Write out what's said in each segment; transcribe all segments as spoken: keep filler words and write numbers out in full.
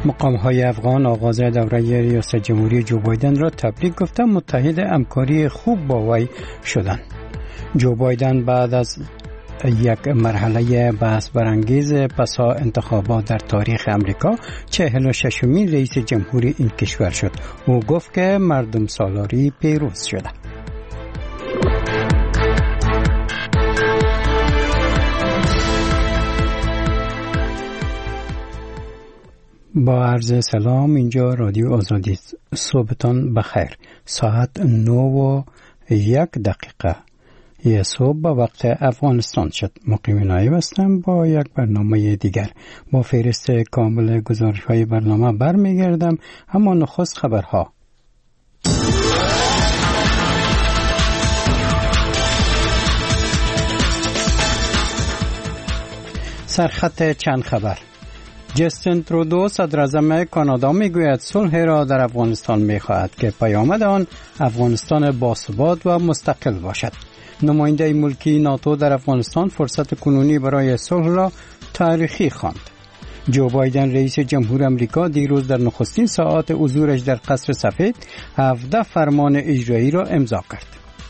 مقام‌های افغان آغاز دوره ریاست جمهوری جو بایدن را تبریک گفته متحد همکاری خوب با وی شدند. جو بایدن بعد از یک مرحله بحث برانگیز پسا انتخابات در تاریخ امریکا چهل و ششمین رئیس جمهوری این کشور شد. او گفت که مردم سالاری پیروز شده. با عرض سلام، اینجا رادیو آزادی. صبحتان بخیر. ساعت نه و یک دقیقه یه صبح با وقت افغانستان شد. مقیم نایب هستم با یک برنامه دیگر. با فهرست کامل گزارش های برنامه برمیگردم، اما نخست خبرها. سرخط چند خبر. جستین ترودو صدراعظم کانادا میگوید صلح را در افغانستان میخواهد که پیامد آن افغانستان باثبات و مستقل باشد. نماینده ملکی ناتو در افغانستان فرصت کنونی برای صلح را تاریخی خواند. جو بایدن رئیس جمهور امریکا دیروز در نخستین ساعات حضورش در قصر سفید هفده فرمان اجرایی را امضا کرد.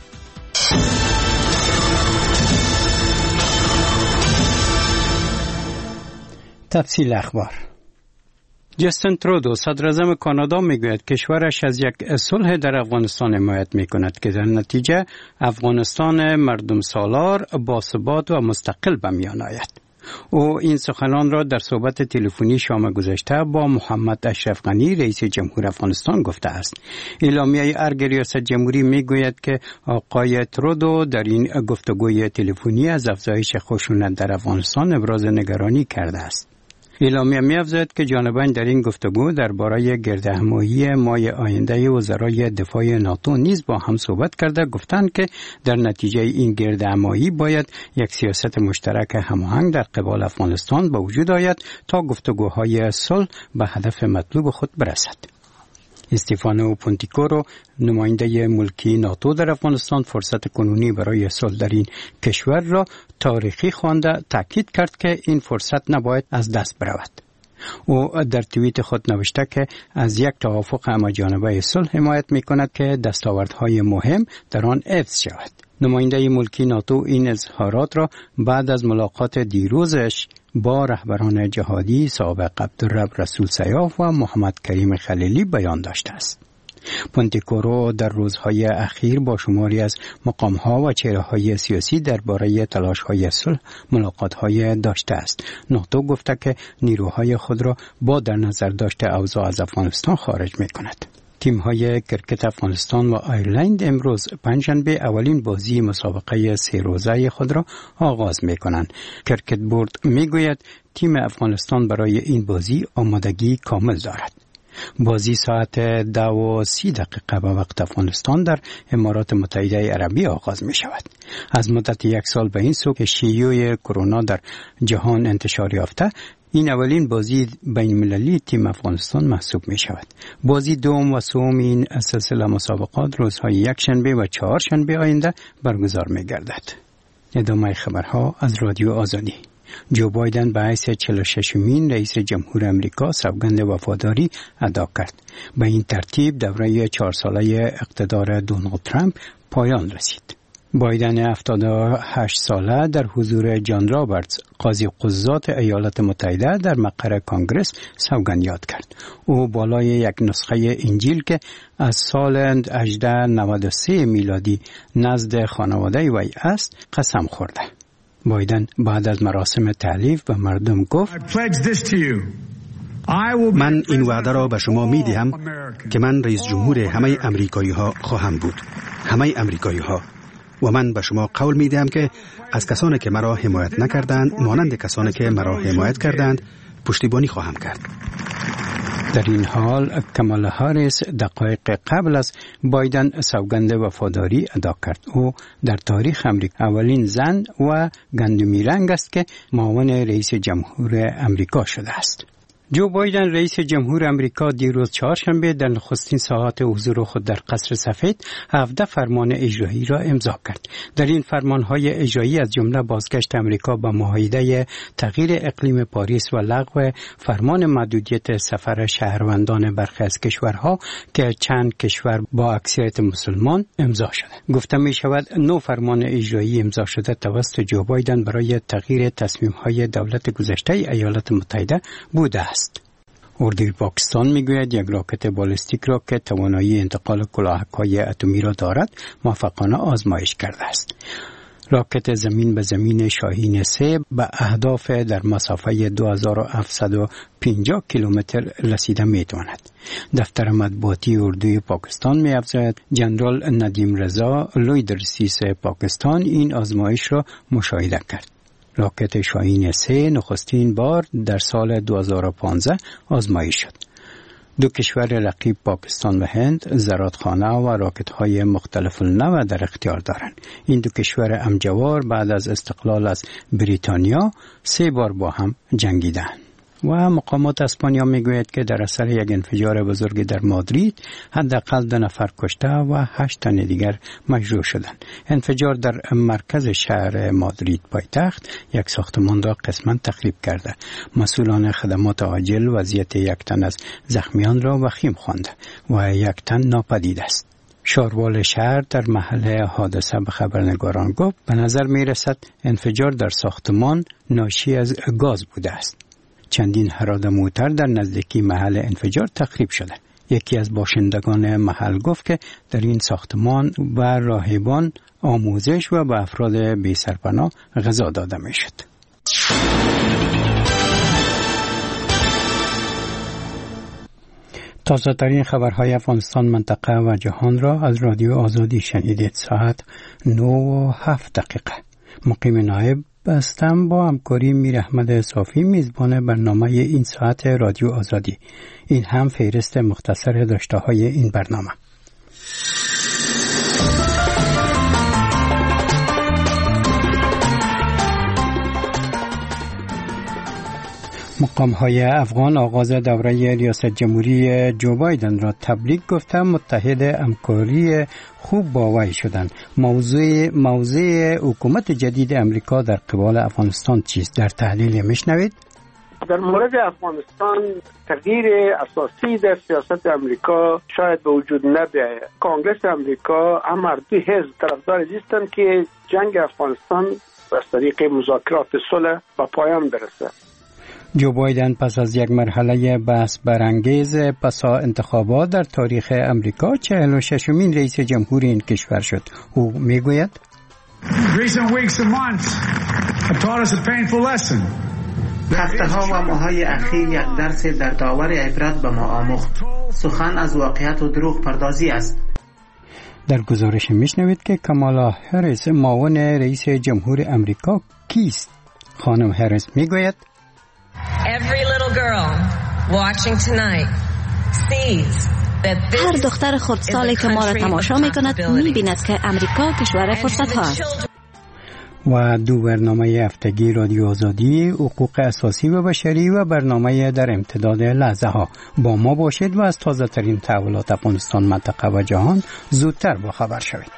تفصیل اخبار. جستین ترودو صدراعظم کانادا میگوید کشورش از یک صلح در افغانستان حمایت میکند که در نتیجه افغانستان مردم سالار باثبات و مستقل به میان آید. او این سخنان را در صحبت تلفنی شام گذشته با محمد اشرف غنی رئیس جمهور افغانستان گفته است. اعلامیه ارگ ریاست جمهوری میگوید که آقای ترودو در این گفتگوی تلفنی از افزایش خشونت در افغانستان ابراز نگرانی کرده است. اعلامیه می‌افزاید که جانبین در این گفتگو درباره گردهمایی ماه آینده وزرای دفاع ناتو نیز با هم صحبت کرده، گفتند که در نتیجه این گردهمایی باید یک سیاست مشترک هماهنگ در قبال افغانستان به وجود آید تا گفتگوهای صلح به هدف مطلوب خود برسد. استیفانو پونتیکورو نماینده ملکی ناتو در افغانستان فرصت کنونی برای صلح در این کشور را تاریخی خوانده تاکید کرد که این فرصت نباید از دست برود. او در توییت خود نوشته که از یک توافق همه‌جانبه صلح حمایت می‌کند که دستاوردهای مهم در آن حفظ شود. نماینده ملکی ناتو این اظهارات را بعد از ملاقات دیروزش با رهبران جهادی سابق عبدالرب رسول سیاف و محمد کریم خلیلی بیان داشته است. پونتیکورو در روزهای اخیر با شماری از مقام‌ها و چهره‌های سیاسی درباره تلاش‌های صلح ملاقات‌های داشته است. ناتو گفته که نیروهای خود را با در نظر داشته اوضاع از افغانستان خارج می‌کند. تیم‌های کرکت افغانستان و آیرلند امروز پنجشنبه اولین بازی مسابقه سه روزه خود را آغاز می‌کنند. کرکت بورد می‌گوید تیم افغانستان برای این بازی آمادگی کامل دارد. بازی ساعت دو و سی دقیقه به وقت افغانستان در امارات متحده عربی آغاز می شود. از مدت یک سال به این سو که شیوع کرونا در جهان انتشار یافته، این اولین بازی بین المللی تیم افغانستان محسوب می شود. بازی دوم و سوم این سلسله مسابقات روزهای یک شنبه و چهار شنبه آینده برگزار می گردد. ادامه خبرها از رادیو آزادی. جو بایدن به حیث چهل و ششمین رئیس جمهور امریکا سوگند وفاداری ادا کرد. به این ترتیب دوره چهار ساله اقتدار دونالد ترامپ پایان رسید. بایدن هفتاد و هشت ساله در حضور جان رابرتس قاضی قضات ایالات متحده در مقر کانگرس سوگند یاد کرد. او بالای یک نسخه انجیل که از سال هزار و نهصد و نود و سه میلادی نزد خانواده وی است قسم خورده. بایدن بعد از مراسم تألیف به مردم گفت: من این وعده را به شما می دهم که من رئیس جمهور همه امریکایی ها خواهم بود، همه امریکایی ها، و من به شما قول می دهم که از کسانی که مرا حمایت نکردند مانند کسانی که مرا حمایت کردند پشتیبانی خواهم کرد. در این حال کامالا هاریس دقایق قبل از بایدن سوگند وفاداری ادا کرد. او در تاریخ امریکا اولین زن و گندمی رنگ است که معاون رئیس جمهور امریکا شده است. جو بایدن رئیس جمهور امریکا دیروز چهارشنبه در نخستین ساعات حضور خود در قصر سفید هفده فرمان اجرایی را امضا کرد. در این فرمانهای اجرایی از جمله بازگشت امریکا به معاهده تغییر اقلیم پاریس و لغو فرمان محدودیت سفر شهروندان برخی از کشورها که چند کشور با اکثریت مسلمان امضا شده. گفته می شود نو فرمان اجرایی امضا شده توسط جو بایدن برای تغییر تصمیم‌های دولت گذشته ایالات متحده بوده است. اردوی پاکستان میگوید یک راکت بالستیک را که توانایی انتقال کلاهک‌های اتمی را دارد موفقانه آزمایش کرده است. راکت زمین به زمین شاهین سه به اهداف در مسافه دو هزار و هفتصد و پنجاه کیلومتر رسیده میتواند. دفتر مطبوعاتی اردوی پاکستان می‌افزاید جنرال ندیم رضا لوی درسیس پاکستان این آزمایش را مشاهده کرد. راکت شاهین سه نخستین بار در سال دو هزار و پانزده آزمایش شد. دو کشور رقیب پاکستان و هند زرادخانه و راکت‌های مختلف النوع در اختیار دارند. این دو کشور امجوار بعد از استقلال از بریتانیا سه بار با هم جنگیدند. و مقامات اسپانیا میگوید که در اثر یک انفجار بزرگ در مادرید حداقل دو نفر کشته و هشت تن دیگر مجروح شدند. انفجار در مرکز شهر مادرید پایتخت یک ساختمان را قسماً تخریب کرده. مسئولان خدمات عاجل وضعیت یک تن از زخمیان را وخیم خوانده و یک تن ناپدید است. شاروال شهر در محل حادثه به خبرنگاران گفت به نظر می رسد انفجار در ساختمان ناشی از گاز بوده است. چندین حراد موتر در نزدیکی محل انفجار تخریب شده. یکی از باشندگان محل گفت که در این ساختمان و راهبان آموزش و به افراد بی سرپناه غذا داده می شد. تازه ترین خبرهای افغانستان، منطقه و جهان را از رادیو آزادی شنیدید. ساعت نه و هفت دقیقه. مقیم نایب هستم با همکاری میر احمد صافی میزبان برنامه این ساعت رادیو آزادی. این هم فهرست مختصر داشته های این برنامه. مقام‌های افغان آغاز دوره ریاست جمهوری جو بایدن را تبریک گفته متحد همکاری خوب با وی شدند. موضوع موضوع حکومت جدید امریکا در قبال افغانستان چیست؟ در تحلیل میشنوید. در مورد افغانستان تغییر اساسی در سیاست امریکا شاید به وجود نبیاید. کانگرس امریکا هم هر دو حزب طرفدار هستند که جنگ افغانستان از طریق مذاکرات صلح به پایان برسد. جو بایدن پس از یک مرحله بحث برانگیز پسا انتخابات در تاریخ امریکا چهل و ششمین رئیس جمهور این کشور شد. او میگوید هفته ها و ماهای اخیر یک درس در داور عبرت به ما آموخت. سخن از واقعیت و دروغ پردازی است. در گزارش میشنوید که کامالا هریس معاون رئیس جمهور امریکا کیست؟ خانم هریس میگوید Every little girl watching tonight sees هر دختر خردسالی که ما را تماشا می کند می بیند که امریکا کشور فرصت ها است. و دو برنامه هفتگی رادیو آزادی، حقوق اساسی و بشری و برنامه در امتداد لحظه ها. با ما باشید و از تازه ترین تحولات افغانستان، منطقه و جهان زودتر با خبر شوید.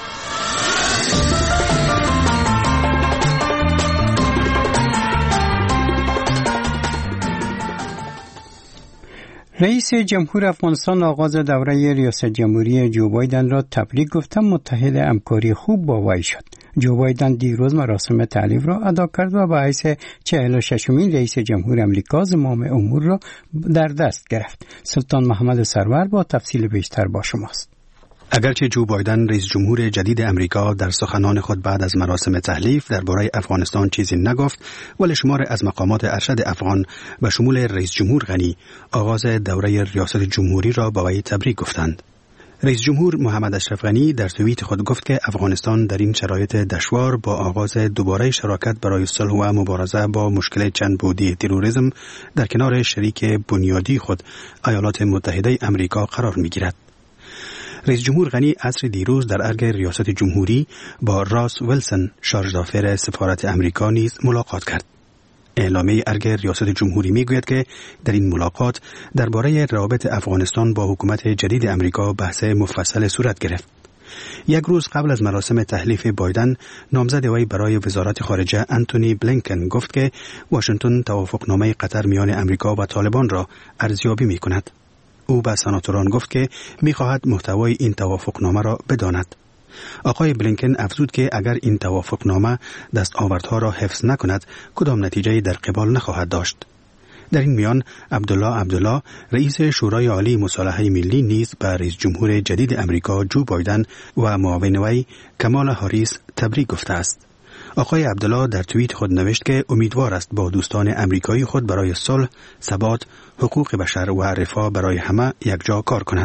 رئیس جمهور افغانستان آغاز دوره ریاست جمهوری جو بایدن را تبریک گفته متحد همکاری خوب با وی شد. جو بایدن دیروز مراسم تعریف را ادا کرد و به حیث چهل و ششمین رئیس جمهور امریکا زمام امور را در دست گرفت. سلطان محمد سرور با تفصیل بیشتر با شماست. اگرچه جو بایدن رئیس جمهور جدید امریکا در سخنان خود بعد از مراسم تحلیف درباره افغانستان چیزی نگفت، ولی شمار از مقامات ارشد افغان و شمول رئیس جمهور غنی آغاز دوره ریاست جمهوری را با وی تبریک گفتند. رئیس جمهور محمد اشرف غنی در توییت خود گفت که افغانستان در این شرایط دشوار با آغاز دوباره شراکت برای صلح و مبارزه با مشکل چند بعدی تروریسم در کنار شریک بنیادی خود ایالات متحده امریکا قرار می‌گیرد. رئیس جمهور غنی عصر دیروز در ارگ ریاست جمهوری با راس ویلسون شارژ دافر سفارت امریکا نیز ملاقات کرد. اعلامیه ارگ ریاست جمهوری میگوید که در این ملاقات درباره روابط افغانستان با حکومت جدید امریکا بحث مفصل صورت گرفت. یک روز قبل از مراسم تحلیف بایدن، نامزد وی برای وزارت خارجه انتونی بلینکن گفت که واشنگتن توافقنامه قطر میان امریکا و طالبان را ارزیابی می کند. او به سناتوران گفت که می خواهد محتوای این توافقنامه را بداند. آقای بلینکن افزود که اگر این توافقنامه دستاوردها را حفظ نکند، کدام نتیجه در قبال نخواهد داشت. در این میان عبدالله عبدالله رئیس شورای عالی مصالحه ملی نیز به رئیس جمهور جدید امریکا جو بایدن و معاون وی کمالا هاریس تبریک گفته است. آقای عبدالله در توییت خود نوشت که امیدوار است با دوستان امریکایی خود برای صلح، ثبات، حقوق بشر و رفاه برای همه یکجا کار کند.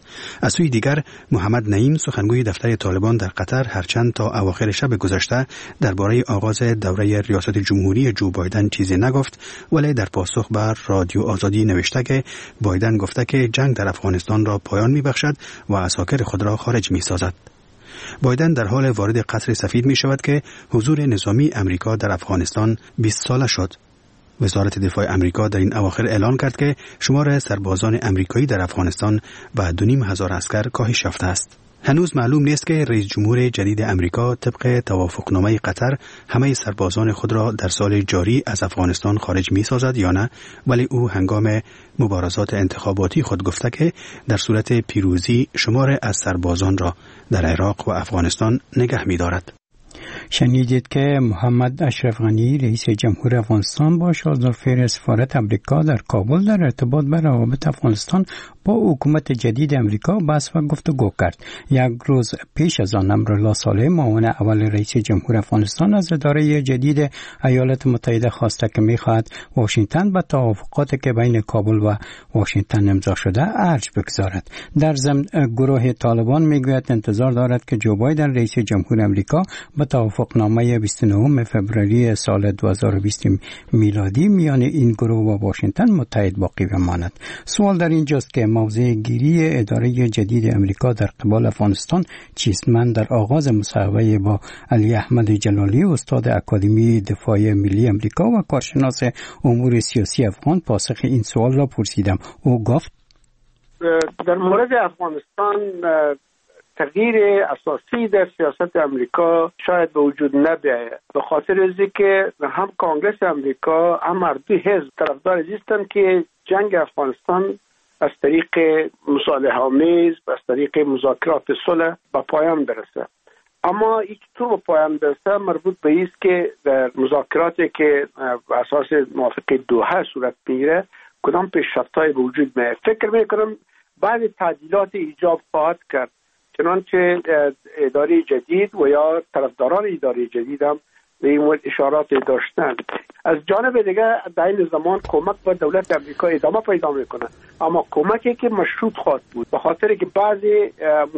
از سوی دیگر محمد نعیم سخنگوی دفتر طالبان در قطر هرچند تا اواخر شب گذشته درباره آغاز دوره ریاست جمهوری جو بایدن چیزی نگفت، ولی در پاسخ بر رادیو آزادی نوشته که بایدن گفته که جنگ در افغانستان را پایان می‌بخشد و عساکر خود را خارج می‌سازد. بایدن در حال وارد قصر سفید می‌شود که حضور نظامی امریکا در افغانستان بیست ساله شد. وزارت دفاع امریکا در این اواخر اعلان کرد که شمار سربازان امریکایی در افغانستان به دو نیم هزار عسکر کاهش یافته است. هنوز معلوم نیست که رئیس جمهور جدید امریکا طبق توافقنامه قطر همه سربازان خود را در سال جاری از افغانستان خارج می سازد یا نه، ولی او هنگام مبارزات انتخاباتی خود گفته که در صورت پیروزی شمار از سربازان را در عراق و افغانستان نگه می دارد. شنیدید که محمد اشرف غنی رئیس جمهور افغانستان با شازدارفیر سفارت امریکا در کابل در ارتباط به روابط افغانستان با حکومت جدید امریکا بحث و گفتگو کرد. یک روز پیش از آن امرالله صالح معاون اول رئیس جمهور افغانستان از اداره جدید ایالات متحده خواسته که می‌خواهد واشنگتن به توافقاتی که بین کابل و واشنگتن امضا شده ارج بگذارد. در ضمن گروه طالبان میگوید انتظار دارد که جو بایدن رئیس جمهور امریکا به توافقنامه بیست و نه فوریه سال دو هزار و بیست میلادی میان این گروه و واشنگتن متحد باقی بماند. سوال در اینجاست که موضع گیری اداره جدید امریکا در قبال افغانستان چیست؟ من در آغاز مصاحبه با علی احمد جلالی استاد اکادمی دفاع ملی امریکا و کارشناس امور سیاسی افغان پاسخ این سوال را پرسیدم. او گفت در مورد افغانستان تغییر اساسی در سیاست امریکا شاید به وجود نبیاید، به خاطر از که هم کنگرس امریکا هم هر دو حزب طرفدار هستند که جنگ افغانستان از طریق مصالحه آمیز از طریق مذاکرات صلح به پایان برسه. اما این طور به پایان برسه مربوط به است که در مذاکراتی که اساس موافقه دوحه صورت میگیره کدام پیشرفت‌های به وجود میاد. فکر میکنم بعض تعدیلات ایجاب خواهد کرد، چنانچه اداره جدید و یا طرفداران اداره جدید هم به این مورد اشارات داشتند. از جانب دیگه در این زمان کمک به دولت امریکا ادامه پیدا میکنه، اما کمکی که مشروط خواهد بود، به خاطر که بعضی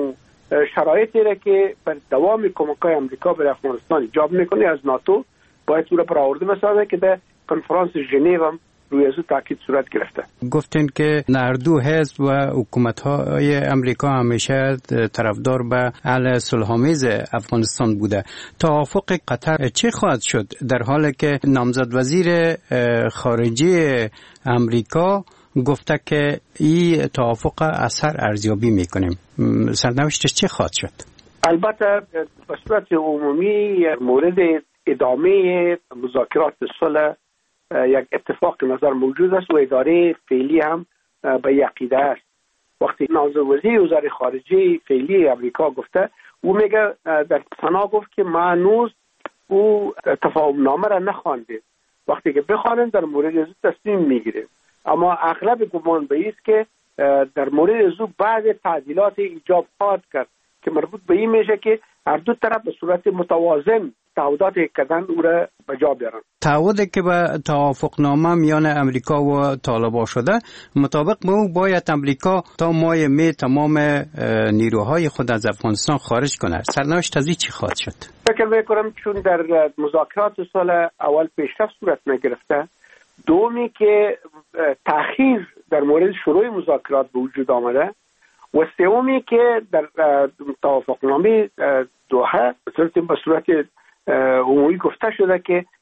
شرایطی را که بر دوام کمک‌های امریکا به افغانستان ایجاب میکنه از ناتو باید او را برآورده بسازه که در کنفرانس ژنو هم روی از او تاکید صورت گرفته. گفتن که هر دو حزب و حکومت‌های امریکا همیشه طرفدار به حل صلح‌آمیز افغانستان بوده. توافق قطر چه خواهد شد در حالی که نامزد وزیر خارجه امریکا گفته که این توافق اثر ارزیابی میکنیم؟ سرنوشتش چه خواهد شد؟ البته به صورت عمومی مورد ادامه مذاکرات صلح یک اتفاق نظر موجود است و اداره فعلی هم به یقیده است. وقتی نامزد وزیر وزارت خارجه فعلی امریکا گفته، او میگه در سنا گفت که ما هنوز او تفاهم نامه را نخوانده، وقتی که بخوانیم در مورد از تصمیم میگیره. اما اغلب گمان به است که در مورد از بعض تعدیلات ایجاب خواهد کرد که مربوط به این میشه که هر دو طرف به صورت متوازن تعهدات کردن او را به جا بیارن. تعهدی که به توافقنامه میان امریکا و طالبان شده، مطابق به او باید امریکا تا ماه می تمام نیروهای خود از افغانستان خارج کنه. سرنوشت از این چی خواهد شد؟ فکر میکنم چون در مذاکرات صلح اول پیشرفت صورت نگرفته، دومی که تأخیر در مورد شروع مذاکرات به وجود آمده و سومی که در توافقنامه دوحه به صورت عمومی گفته شده که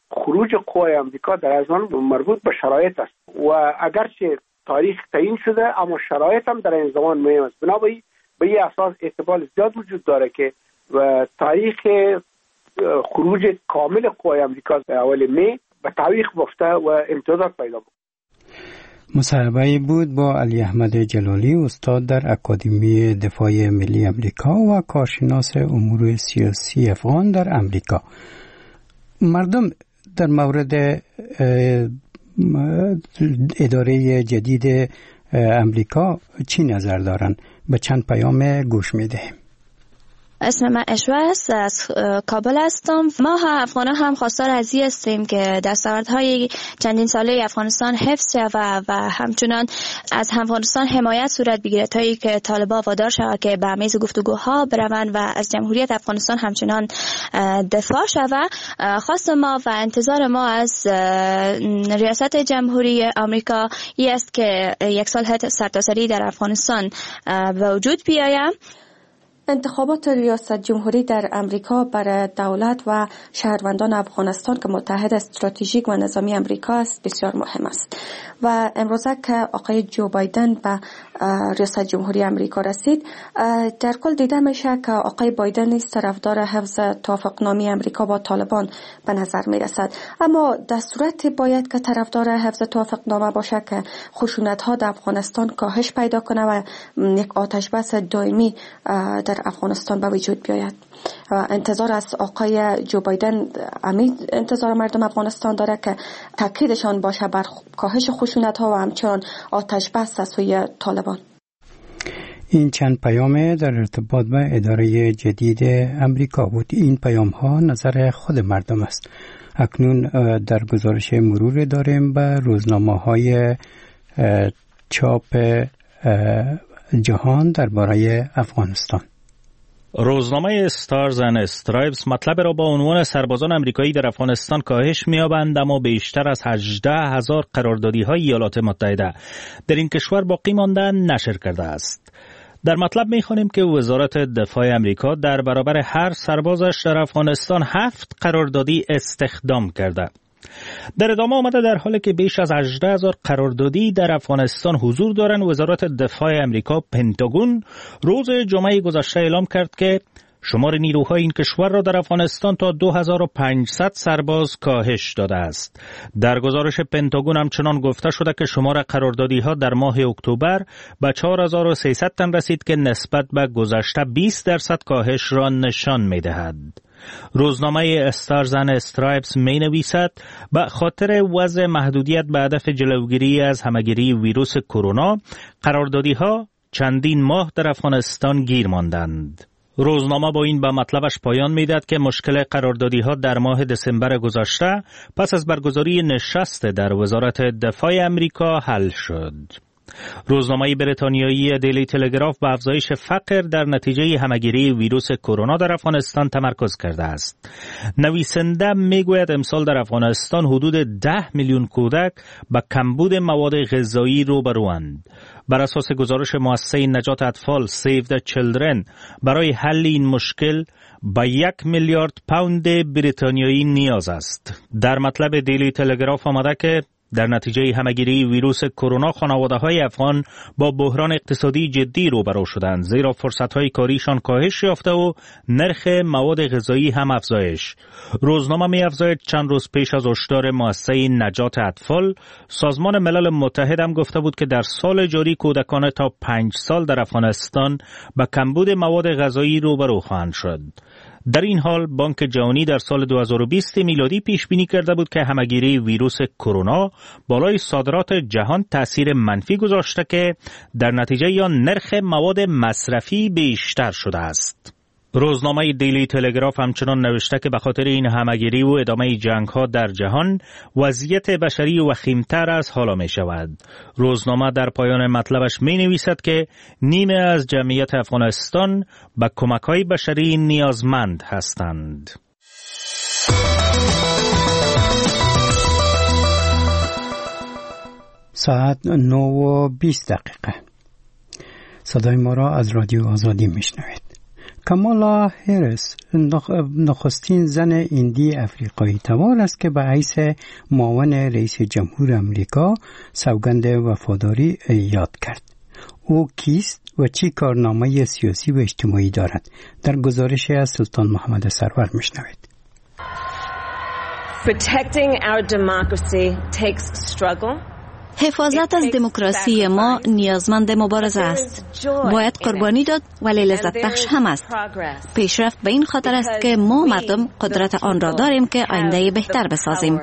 خروج قوای امریکا در از آن مربوط به شرایط است و اگرچه تاریخ تعیین شده اما شرایط هم در این زمان مهم است. بنابراین به این اساس احتمال زیاد وجود داره که و تاریخ خروج کامل قوای امریکا در اول می به تعویق بافته و امتیازات پیدا بود. مصاحبه بود با علی احمد جلالی، استاد در اکادمی دفاع ملی امریکا و کارشناس امور سیاسی افغان در امریکا. مردم در مورد اداره جدید امریکا چی نظر دارن؟ به چند پیام گوش میدهیم. اسم من اشوه است، از کابل هستم. ما ها افغان هم خواستار از این هستیم که دستاوردهای چندین ساله افغانستان حفظ شود و همچنان از افغانستان حمایت صورت بگیرد تا اینکه طالبان وادار شود که به میز گفتگوها بروند و از جمهوریت افغانستان همچنان دفاع شود. خواست ما و انتظار ما از ریاست جمهوری آمریکا این است که یک سال سرتاسری در افغانستان به وجود بیاید. انتخابات ریاست جمهوری در امریکا برای دولت و شهروندان افغانستان که متحد استراتژیک و نظامی امریکا است بسیار مهم است و امروزه که آقای جو بایدن به ریاست جمهوری امریکا رسید، در کل دیده میشه که آقای بایدن نیز طرفدار حفظ توافقنامه امریکا با طالبان به نظر میرسد، اما در صورت باید که طرفدار حفظ توافقنامه باشه که خشونت ها در افغانستان کاهش پیدا کنه و یک آتش بس دائمی در افغانستان به وجود بیاید. انتظار از آقای جو بایدن امید انتظار مردم افغانستان داره که تاکیدشان باشه بر کاهش خشونت ها و همچنان آتش بس از سوی طالبان. این چند پیام در ارتباط به اداره جدید امریکا بود. این پیام ها نظر خود مردم است. اکنون در گزارش مرور داریم به روزنامه های چاپ جهان درباره افغانستان. روزنامه استارز اند استرایپس مطلب را با عنوان سربازان امریکایی در افغانستان کاهش می‌یابند اما بیشتر از هجده هزار قراردادی‌های ایالات متحده در این کشور باقی مانده نشر کرده است. در مطلب می‌خوانیم که وزارت دفاع امریکا در برابر هر سربازش در افغانستان هفت قراردادی استخدام کرده. در ادامه آمده در حالی که بیش از هجده هزار قراردادی در افغانستان حضور دارند، وزارت دفاع امریکا پنتاگون روز جمعه گذشته اعلام کرد که شمار نیروهای این کشور را در افغانستان تا دو هزار و پانصد سرباز کاهش داده است. در گزارش پنتاگون همچنان گفته شده که شمار قراردادی ها در ماه اکتبر به چهار هزار و سیصد تن رسید که نسبت به گذشته بیست درصد کاهش را نشان می دهد. روزنامه استارز اند استرایپس می نویسد به خاطر وضع محدودیت به هدف جلوگیری از همهگیری ویروس کرونا، قراردادی ها چندین ماه در افغانستان گیر ماندند. روزنامه با این به مطلبش پایان میداد که مشکل قراردادی ها در ماه دسامبر گذشته پس از برگزاری نشست در وزارت دفاع امریکا حل شد. روزنامه بریتانیایی دیلی تلگراف به افزایش فقر در نتیجه همهگیری ویروس کرونا در افغانستان تمرکز کرده است. نویسنده میگوید امسال در افغانستان حدود ده میلیون کودک با کمبود مواد غذایی روبروند. بر اساس گزارش مؤسسه نجات اطفال Save the Children، برای حل این مشکل با یک میلیارد پوند بریتانیایی نیاز است. در مطلب دیلی تلگراف آمده که در نتیجه همهگیری ویروس کرونا خانواده‌های افغان با بحران اقتصادی جدی روبرو شدند، زیرا فرصت‌های کاریشان کاهش یافته و نرخ مواد غذایی هم افزایش. روزنامه می‌افزاید چند روز پیش از هشدار مؤسسه نجات اطفال، سازمان ملل متحد هم گفته بود که در سال جاری کودکان تا پنج سال در افغانستان با کمبود مواد غذایی روبرو خواهند شد. در این حال بانک جهانی در سال دو هزار و بیست میلادی پیش بینی کرده بود که همهگیری ویروس کرونا بالای صادرات جهان تأثیر منفی گذاشته که در نتیجه یا نرخ مواد مصرفی بیشتر شده است. روزنامه دیلی تلگراف همچنان نوشته که به خاطر این همهگیری و ادامه جنگ‌ها در جهان وضعیت بشری وخیم‌تر از حالا می شود. روزنامه در پایان مطلبش می نویسد که نیمه از جمعیت افغانستان به کمک‌های بشری نیازمند هستند. ساعت نه و بیست دقیقه. صدای ما را از رادیو آزادی می شنوید. کامالا هریس نخستین زن هندی افریقایی تبار است که به حیث معاون رئیس جمهور امریکا سوگند وفاداری یاد کرد. او کیست و چی کارنامه سیاسی و اجتماعی دارد؟ در گزارش از سلطان محمد سرور میشنوید. Protecting our democracy takes struggle. حفاظت از دموکراسی ما نیازمند مبارزه است. باید قربانی داد ولی لذت بخش هم است. پیشرفت به این خاطر است که ما مردم قدرت آن را داریم که آینده بهتر بسازیم.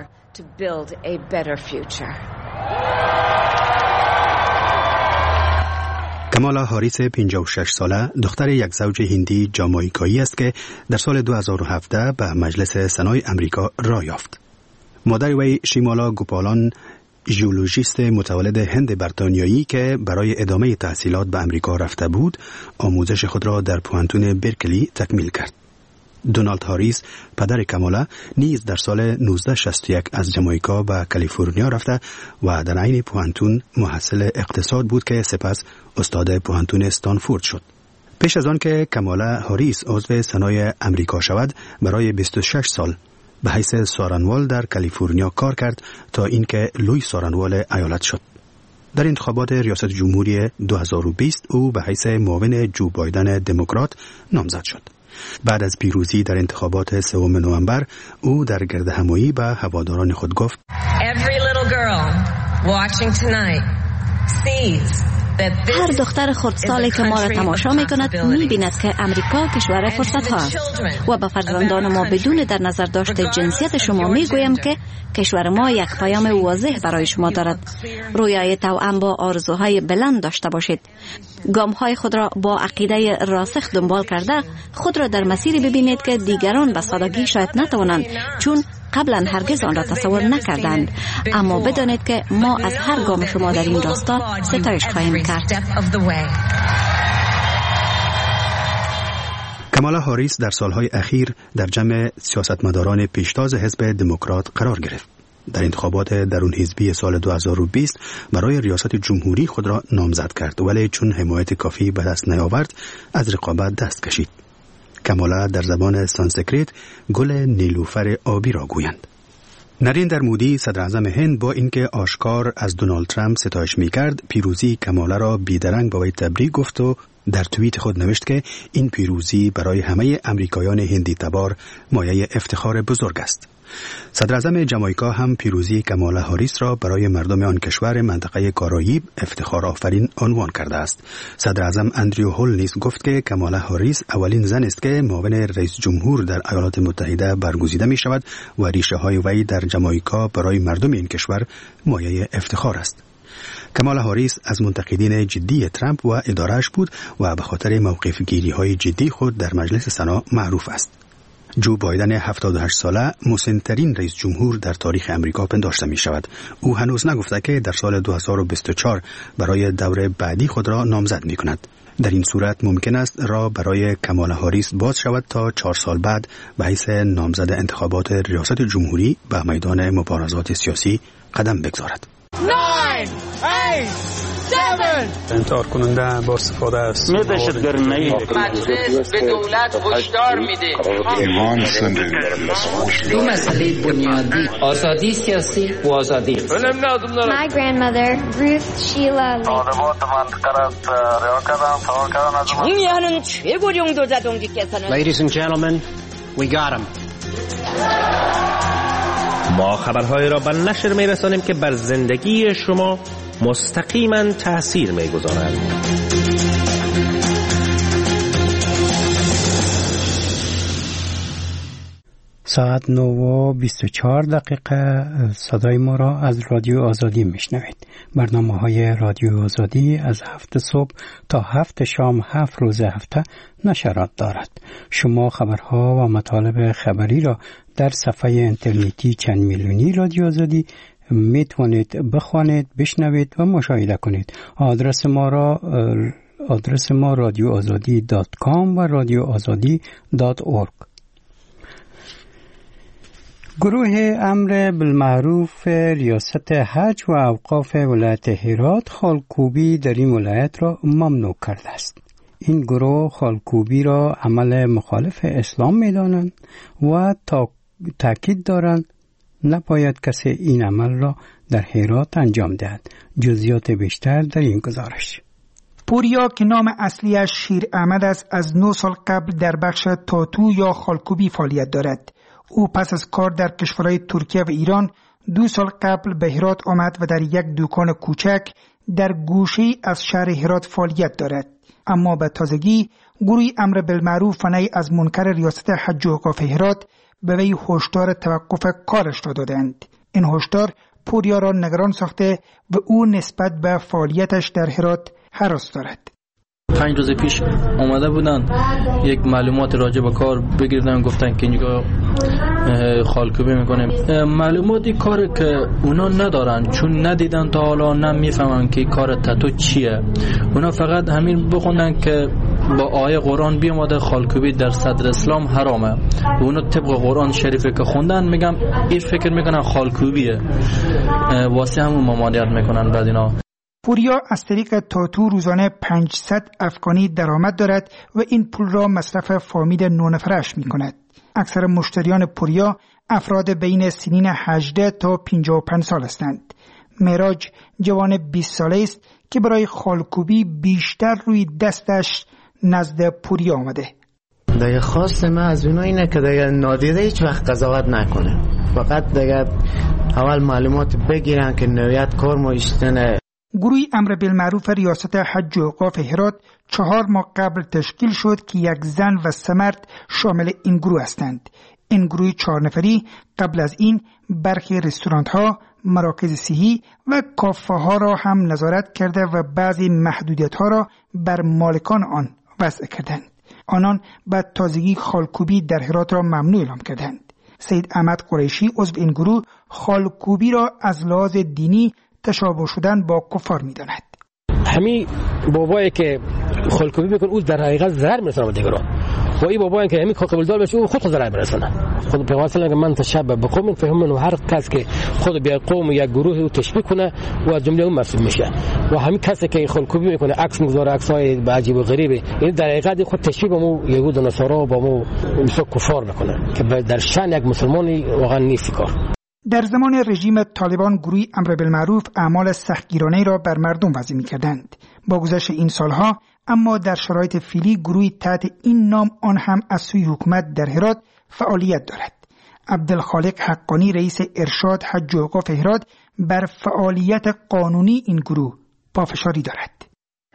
کامالا هاریس پنجاه و شش ساله دختر یک زوج هندی جامائیکایی است که در سال دو هزار و هفده به مجلس سنای امریکا راه یافت. مادر وی شیمالا گوپالان ژئولوژیست متولد هند بریتانیایی که برای ادامه تحصیلات به امریکا رفته بود، آموزش خود را در پوانتون برکلی تکمیل کرد. دونالد هاریس پدر کامالا نیز در سال نوزده شصت و یک از جامائیکا به کالیفرنیا رفته و در عین پوانتون محصل اقتصاد بود که سپس استاد پوانتون استانفورد شد. پیش از آن که کامالا هاریس عضو سنای امریکا شود، برای بیست و شش سال به حیث سارنوال در کالیفرنیا کار کرد تا اینکه لوی سارنوال ایالت شد. در انتخابات ریاست جمهوری دو هزار و بیست او به حیث معاون جو بایدن دموکرات نامزد شد. بعد از پیروزی در انتخابات سوم نوامبر او در گردهمایی به هواداران خود گفت: Every little girl watching tonight sees هر دختر خردسالی که ما را تماشا می کند می بیند که امریکا کشور فرصت ها است و به فرزندان ما بدون در نظر داشت جنسیت شما می گویم که کشور ما یک پیام واضح برای شما دارد. رویای توأم با آرزوهای بلند داشته باشید. گام های خود را با عقیده راسخ دنبال کرده خود را در مسیری ببینید که دیگران به سادگی شاید نتوانند، چون قبلا هرگز آن را تصور نکردند. اما بدانید که ما از هر گام شما در این راستا ستایش خواهیم کرد. کامالا هاریس در سالهای اخیر در جمع سیاستمداران پیشتاز حزب دموکرات قرار گرفت. در انتخابات درون حزبی سال دو هزار و بیست برای ریاست جمهوری خود را نامزد کرد، ولی چون حمایت کافی به دست نیاورد از رقابت دست کشید. کامالا در زبان سانسکریت گل نیلوفر آبی را گویند. نریندر مودی صدر اعظم هند با اینکه آشکار از دونالد ترامپ ستایش می‌کرد، پیروزی کامالا را بیدرنگ به وی تبریک گفت و در توییت خود نوشت که این پیروزی برای همه امریکایان هندی تبار مایه افتخار بزرگ است. صدر اعظم جامائیکا هم پیروزی کامالا هاریس را برای مردم آن کشور منطقه کارائیب افتخار آفرین عنوان کرده است. صدر اعظم اندریو هول نیز گفت که کامالا هاریس اولین زن است که معاون رئیس جمهور در ایالات متحده برگزیده می شود و ریشه های وی در جامائیکا برای مردم این کشور مایه افتخار است. کامالا هاریس از منتقدین جدی ترامپ و ادارهش بود و به خاطر موقف گیری های جدی خود در مجلس سنا معروف است. جو بایدن هفتاد و هشت ساله مسن‌ترین رئیس جمهور در تاریخ امریکا پنداشته می شود. او هنوز نگفته که در سال دو هزار و بیست و چهار برای دوره بعدی خود را نامزد می کند. در این صورت ممکن است راه برای کامالا هاریس باز شود تا چهار سال بعد به حیث نامزد انتخابات ریاست جمهوری به میدان مبارزات سیاسی قدم بگذارد. انکار کننده با استفاده است. دهشتگرانه مجلس به دولت هشدار میده. ایمان زندگی دو مسئله بنیادی آزادی سیاسی و آزادی. My grandmother Ruth Sheila 정의하는 최고령 도자동지께서는 Ladies and gentlemen, we got him. ما خبرهای را به نشر می‌رسانیم که بر زندگی شما مستقیما تأثیر می‌گذارند. ساعت نه و بیست و چهار دقیقه صدای ما را از رادیو آزادی میشنوید. برنامه های رادیو آزادی از هفت صبح تا هفت شام هفت روز هفته نشرات دارد. شما خبرها و مطالب خبری را در صفحه اینترنتی چند میلیونی رادیو آزادی میتوانید بخوانید، بشنوید و مشاهده کنید. آدرس ما را آدرس ما رادیو آزادی دات کام و رادیو آزادی دات اورگ. گروه امر بالمعروف ریاست حج و اوقاف ولایت هرات خالکوبی در این ولایت را ممنوع کرده است. این گروه خالکوبی را عمل مخالف اسلام می دانند و تا تاکید دارند نباید کسی این عمل را در هرات انجام دهد. جزئیات بیشتر در این گزارش. پوریا که نام اصلیش شیر احمد است، از نه سال قبل در بخش تاتو یا خالکوبی فعالیت دارد. او پس از کار در کشورهای ترکیه و ایران دو سال قبل به هرات آمد و در یک دکان کوچک در گوشه‌ای از شهر هرات فعالیت دارد. اما به تازگی گروه امر بالمعروف و نهی از منکر ریاست حج و اوقاف هرات به وی هشدار توقف کارش را دادند. این هشدار پوریا را نگران ساخته و او نسبت به فعالیتش در هرات هراس دارد. پنج روز پیش آمده بودن یک معلومات راجع به کار بگیردن، گفتن که اینجا خالکوبی میکنیم. معلوماتی کار که اونا ندارن، چون ندیدن تا حالا، نمیفهمن که کار تاتو چیه. اونا فقط همین بخوندن که با آیه قرآن بیامده خالکوبی در صدر اسلام حرامه و اونا طبق قرآن شریفه که خوندن میگم این فکر میکنن خالکوبیه، واسه همون ممانعت میکنن. بعد اینا پوریا از طریق تاتو روزانه پانصد افغانی درآمد دارد و این پول را مصرف فامیل نه نفرش می کند. اکثر مشتریان پوریا افراد بین سنین هجده تا پنجاه و پنج سال هستند. معراج جوان بیست ساله است که برای خالکوبی بیشتر روی دستش نزد پوریا آمده. دیگه خواست من از اونا اینه که دیگه نادیده هیچ وقت قضاوت نکنه، فقط دیگه اول معلومات بگیرن که نویت کار ما اشتنه. گروه امر بالمعروف ریاست حج و اوقاف هرات چهار ماه قبل تشکیل شد که یک زن و سه مرد شامل این گروه هستند. این گروه چهار نفری قبل از این برخی رستوران ها، مراکز صحی و کافه ها را هم نظارت کرده و بعضی محدودیت ها را بر مالکان آن وضع کردند. آنان بعد تازگی خالکوبی در هرات را ممنوع اعلام کردند. سید احمد قریشی عضو این گروه خالکوبی را از لحاظ دینی تشابه شدن با کفار می‌داند. همین بابایی که خالکوبی میکنه او در حقیقت ضرر میرسونه به دیگران و این بابایی که همین قابل دار بشه او خود خود ضرر میرسونه. خود پیغمبر صلی الله علیه و آله من تشبه بقوم فهم هر کس که خود به قوم یا گروه رو تشبیه کنه و از جمله اون مسئول میشه و همین کسی که خالکوبی میکنه عکس میذاره، عکسای عجیب و غریبه، این در حقیقت خود تشبیه با مو یهود و نصارا با مو مثل کفار میکنه که در شأن یک مسلمانی واقعا نیست کار. در زمان رژیم طالبان گروه امر بالمعروف اعمال سختگیرانه را بر مردم وضع می‌کردند. با گذشت این سالها اما در شرایط فعلی گروهی تحت این نام آن هم از سوی حکومت در هرات فعالیت دارد. عبدالخالق حقانی رئیس ارشاد حج و اوقاف هرات بر فعالیت قانونی این گروه پافشاری دارد.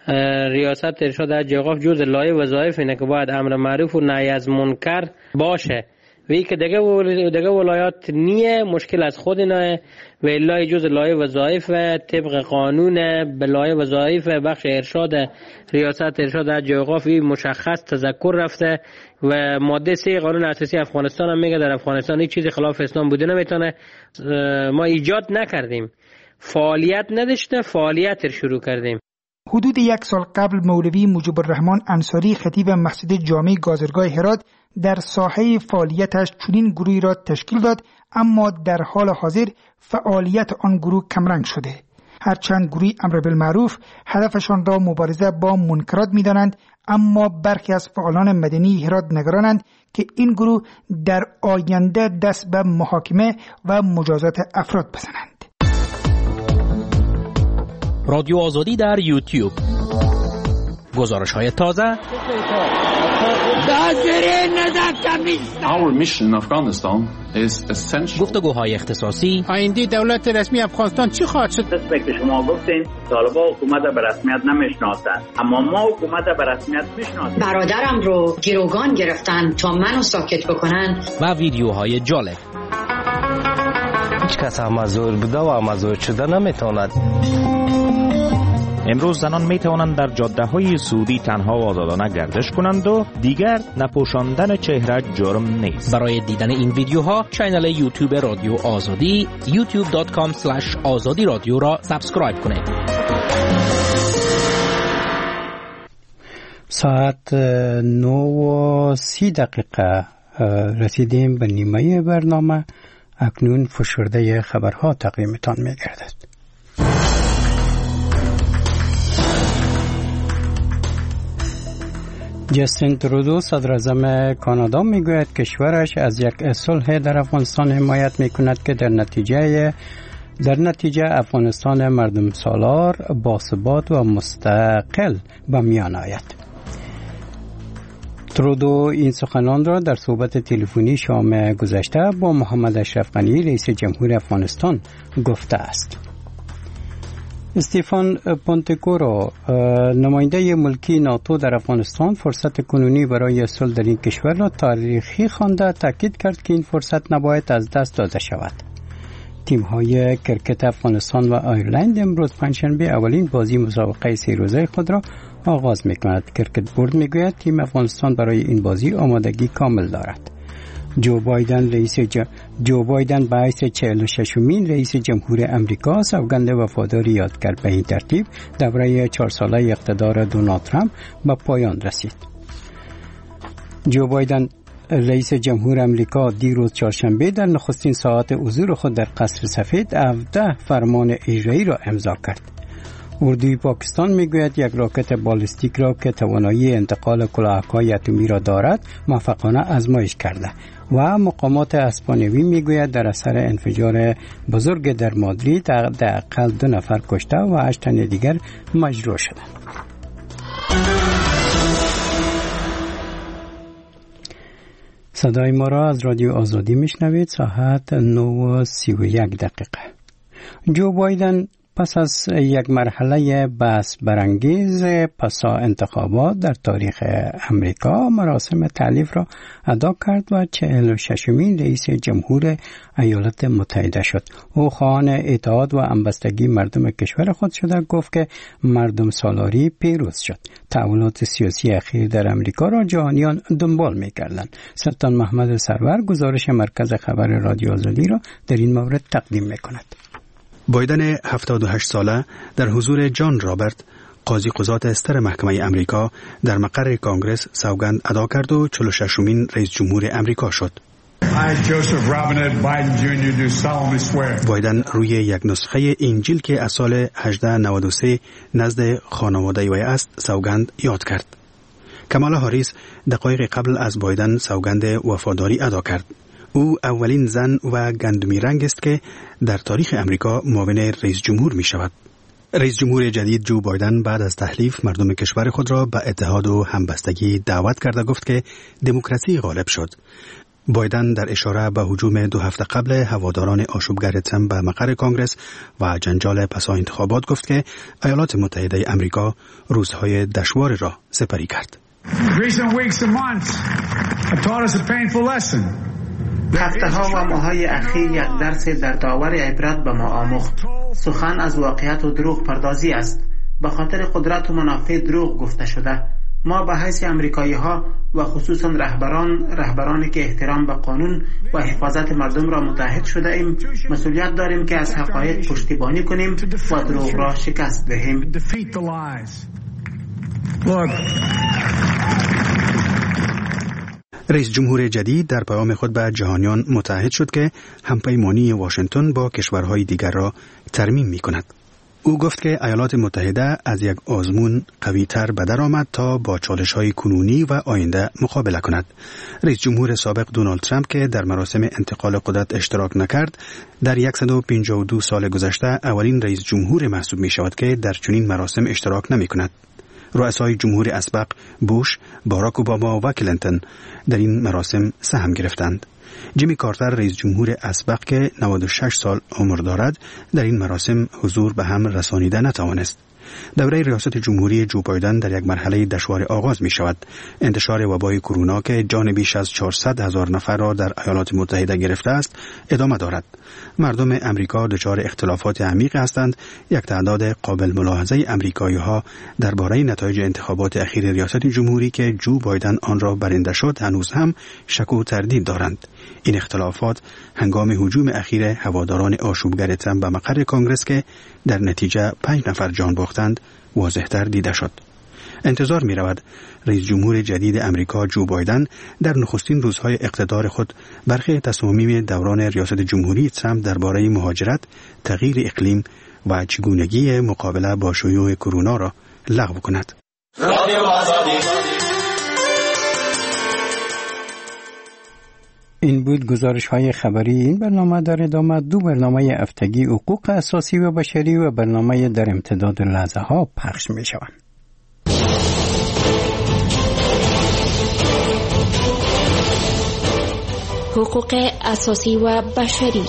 ریاست ارشاد حج و اوقاف جز لایحه وظایف اینه که باید امر معروف و نهی از منکر باشه. وی که دیگه و دیگه ولایات نیه، مشکل از خود نه و الا جز لایحه وظایف طبق قانون به لایحه وظایف بخش ارشاد ریاست ارشاد حج و اوقاف مشخص تذکر رفته و ماده سه قانون اساسی افغانستان هم میگه در افغانستان هیچ چیزی خلاف اسلام بوده نمیتونه. ما ایجاد نکردیم، فعالیت نداشته، فعالیت رو شروع کردیم. حدود یک سال قبل مولوی مجیب الرحمن انصاری خطیب مسجد جامع گازرگاه هرات در ساحه فعالیتش چنین گروهی را تشکیل داد، اما در حال حاضر فعالیت آن گروه کمرنگ شده. هرچند گروه امر بالمعروف هدفشان را مبارزه با منکرات می‌دانند، اما برخی از فعالان مدنی هرات نگرانند که این گروه در آینده دست به محاکمه و مجازات افراد بزنند. رادیو آزادی در یوتیوب، گزارش های تازه، Our mission in Afghanistan is essential. گفتگوهای اختصاصی. آینده دولت رسمی افغانستان چی خواهد شد؟ مثل که شما گفتین طالبان حکومت به رسمیت نمیشناسند، اما ما حکومت به رسمیت میشناسیم. برادرم رو گروگان گرفتن تا منو ساکت بکنن. و ویدیوهای جالب. هیچ کس مزور بوده و مزور شده نمیتواند. امروز زنان می توانند در جاده های سعودی تنها و آزادانه گردش کنند و دیگر نپوشاندن چهره جرم نیست. برای دیدن این ویدیوها کانال یوتیوب رادیو آزادی یوتیوب دات کام اسلش آزادی رادیو را سابسکرایب کنید. ساعت نه و سی دقیقه رسیدیم به نیمه برنامه. اکنون فشرده خبرها تقدیمتان می گردد. جستین ترودو صدر اعظم کانادا میگوید کشورش از یک صلح در افغانستان حمایت میکند که در نتیجه در نتیجه افغانستان مردم سالار باثبات و مستقل به میان آید. ترودو این سخنان را در صحبت تلفنی شام گذشته با محمد اشرف غنی رئیس جمهور افغانستان گفته است. استیفان پونتکورو نماینده ملکی ناتو در افغانستان فرصت کنونی برای صلح در این کشور را تاریخی خوانده تاکید کرد که این فرصت نباید از دست داده شود. تیم‌های کرکت افغانستان و آیرلند امروز پنجشنبه اولین بازی مسابقه سه روزه خود را آغاز می‌کند. کرکت بورد می‌گوید تیم افغانستان برای این بازی آمادگی کامل دارد. جو بایدن رئیس ج... جو بایدن باعث چهل و ششمین رئیس جمهور امریکا سوگند وفاداری یاد کرد. به این ترتیب دوره چهار ساله اقتدار دونالد ترامپ به پایان رسید. جو بایدن رئیس جمهور امریکا دیروز چهارشنبه در نخستین ساعت حضور خود در قصر سفید هفده فرمان اجرایی را امضا کرد. اردوی پاکستان میگوید یک راکت بالستیک را که توانایی انتقال کلاهک‌های اتمی را دارد موفقانه آزمایش کرده و مقامات اسپانیایی میگوید در اثر انفجار بزرگ در مادرید حداقل دو نفر کشته و هشت تن دیگر مجروح شدند. صدای ما را از رادیو آزادی میشنوید. ساعت نه و سی و یک دقیقه. جو بایدن پس از یک مرحله بحث برانگیز پسا انتخابات در تاریخ امریکا مراسم تعلیف را ادا کرد و چهل و ششمین رئیس جمهور ایالات متحده شد. او خواهان اتحاد و همبستگی مردم کشور خود شده گفت که مردم سالاری پیروز شد. تحولات سیاسی اخیر در امریکا را جهانیان دنبال می‌کردند. سلطان محمد سرور گزارش مرکز خبر رادیو آزادی را در این مورد تقدیم می‌کند. بایدن هفتاد و هشت ساله در حضور جان رابرت قاضی قضات استر محکمه امریکا در مقر کانگرس سوگند ادا کرد و چهل و ششمین رئیس جمهور امریکا شد. بایدن روی یک نسخه انجیل که از سال هزار و نود و سه نزد خانواده وی است سوگند یاد کرد. کامالا هاریس دقایق قبل از بایدن سوگند وفاداری ادا کرد. او اولین زن و گندمی رنگ است که در تاریخ امریکا معاون رئیس جمهور می شود. رئیس جمهور جدید جو بایدن بعد از تحلیف مردم کشور خود را به اتحاد و همبستگی دعوت کرده گفت که دموکراسی غالب شد. بایدن در اشاره به هجوم دو هفته قبل هواداران آشوبگر ترامپ به مقر کانگرس و جنجال پسا انتخابات گفت که ایالات متحده امریکا روزهای دشوار را سپری کرد. هفته ها و ماهای اخیر یک درس در داور عبرت به ما آموخت. سخن از واقعیت و دروغ پردازی است. به خاطر قدرت و منافع دروغ گفته شده. ما به حیث امریکایی ها و خصوصا رهبران رهبرانی که احترام به قانون و حفاظت مردم را متحد شده ایم مسئولیت داریم که از حقایق پشتیبانی کنیم و دروغ را شکست دهیم. رئیس جمهور جدید در پیام خود به جهانیان متحد شد که همپیمانی واشنگتن با کشورهای دیگر را ترمیم می کند. او گفت که ایالات متحده از یک آزمون قوی تر به در آمد تا با چالش های کنونی و آینده مقابله کند. رئیس جمهور سابق دونالد ترامپ که در مراسم انتقال قدرت اشتراک نکرد، در صد و پنجاه و دو سال گذشته اولین رئیس جمهور محسوب می شود که در چنین مراسم اشتراک نمی کند. رؤسای جمهور اسبق بوش، باراک اوباما و کلینتون در این مراسم سهم گرفتند. جیمی کارتر رئیس جمهور اسبق که نود و شش سال عمر دارد در این مراسم حضور به هم رسانیده نتوانست. دوره ریاست جمهوری جو بایدن در یک مرحله دشوار آغاز می شود. انتشار وبای کرونا که جان بیش از چهارصد هزار نفر را در ایالات متحده گرفته است ادامه دارد. مردم امریکا دچار اختلافات عمیق هستند. یک تعداد قابل ملاحظه امریکایی ها درباره نتایج انتخابات اخیر ریاست جمهوری که جو بایدن آن را برنده شد هنوز هم شک و تردید دارند. این اختلافات هنگام هجوم اخیر هواداران آشوبگر ترامپ به مقر کانگرس که در نتیجه پنج نفر جان باختند واضح‌تر دیده شد. انتظار می رود رئیس جمهور جدید امریکا جو بایدن در نخستین روزهای اقتدار خود برخی تصامیم دوران ریاست جمهوری ترامپ درباره مهاجرت، تغییر اقلیم و چگونگی مقابله با شیوع کرونا را لغو کند. این بود گزارش های خبری این برنامه. در ادامه دو برنامه هفتگی حقوق اساسی و بشری و برنامه در امتداد لحظه ها پخش می شوند. حقوق اساسی و بشری.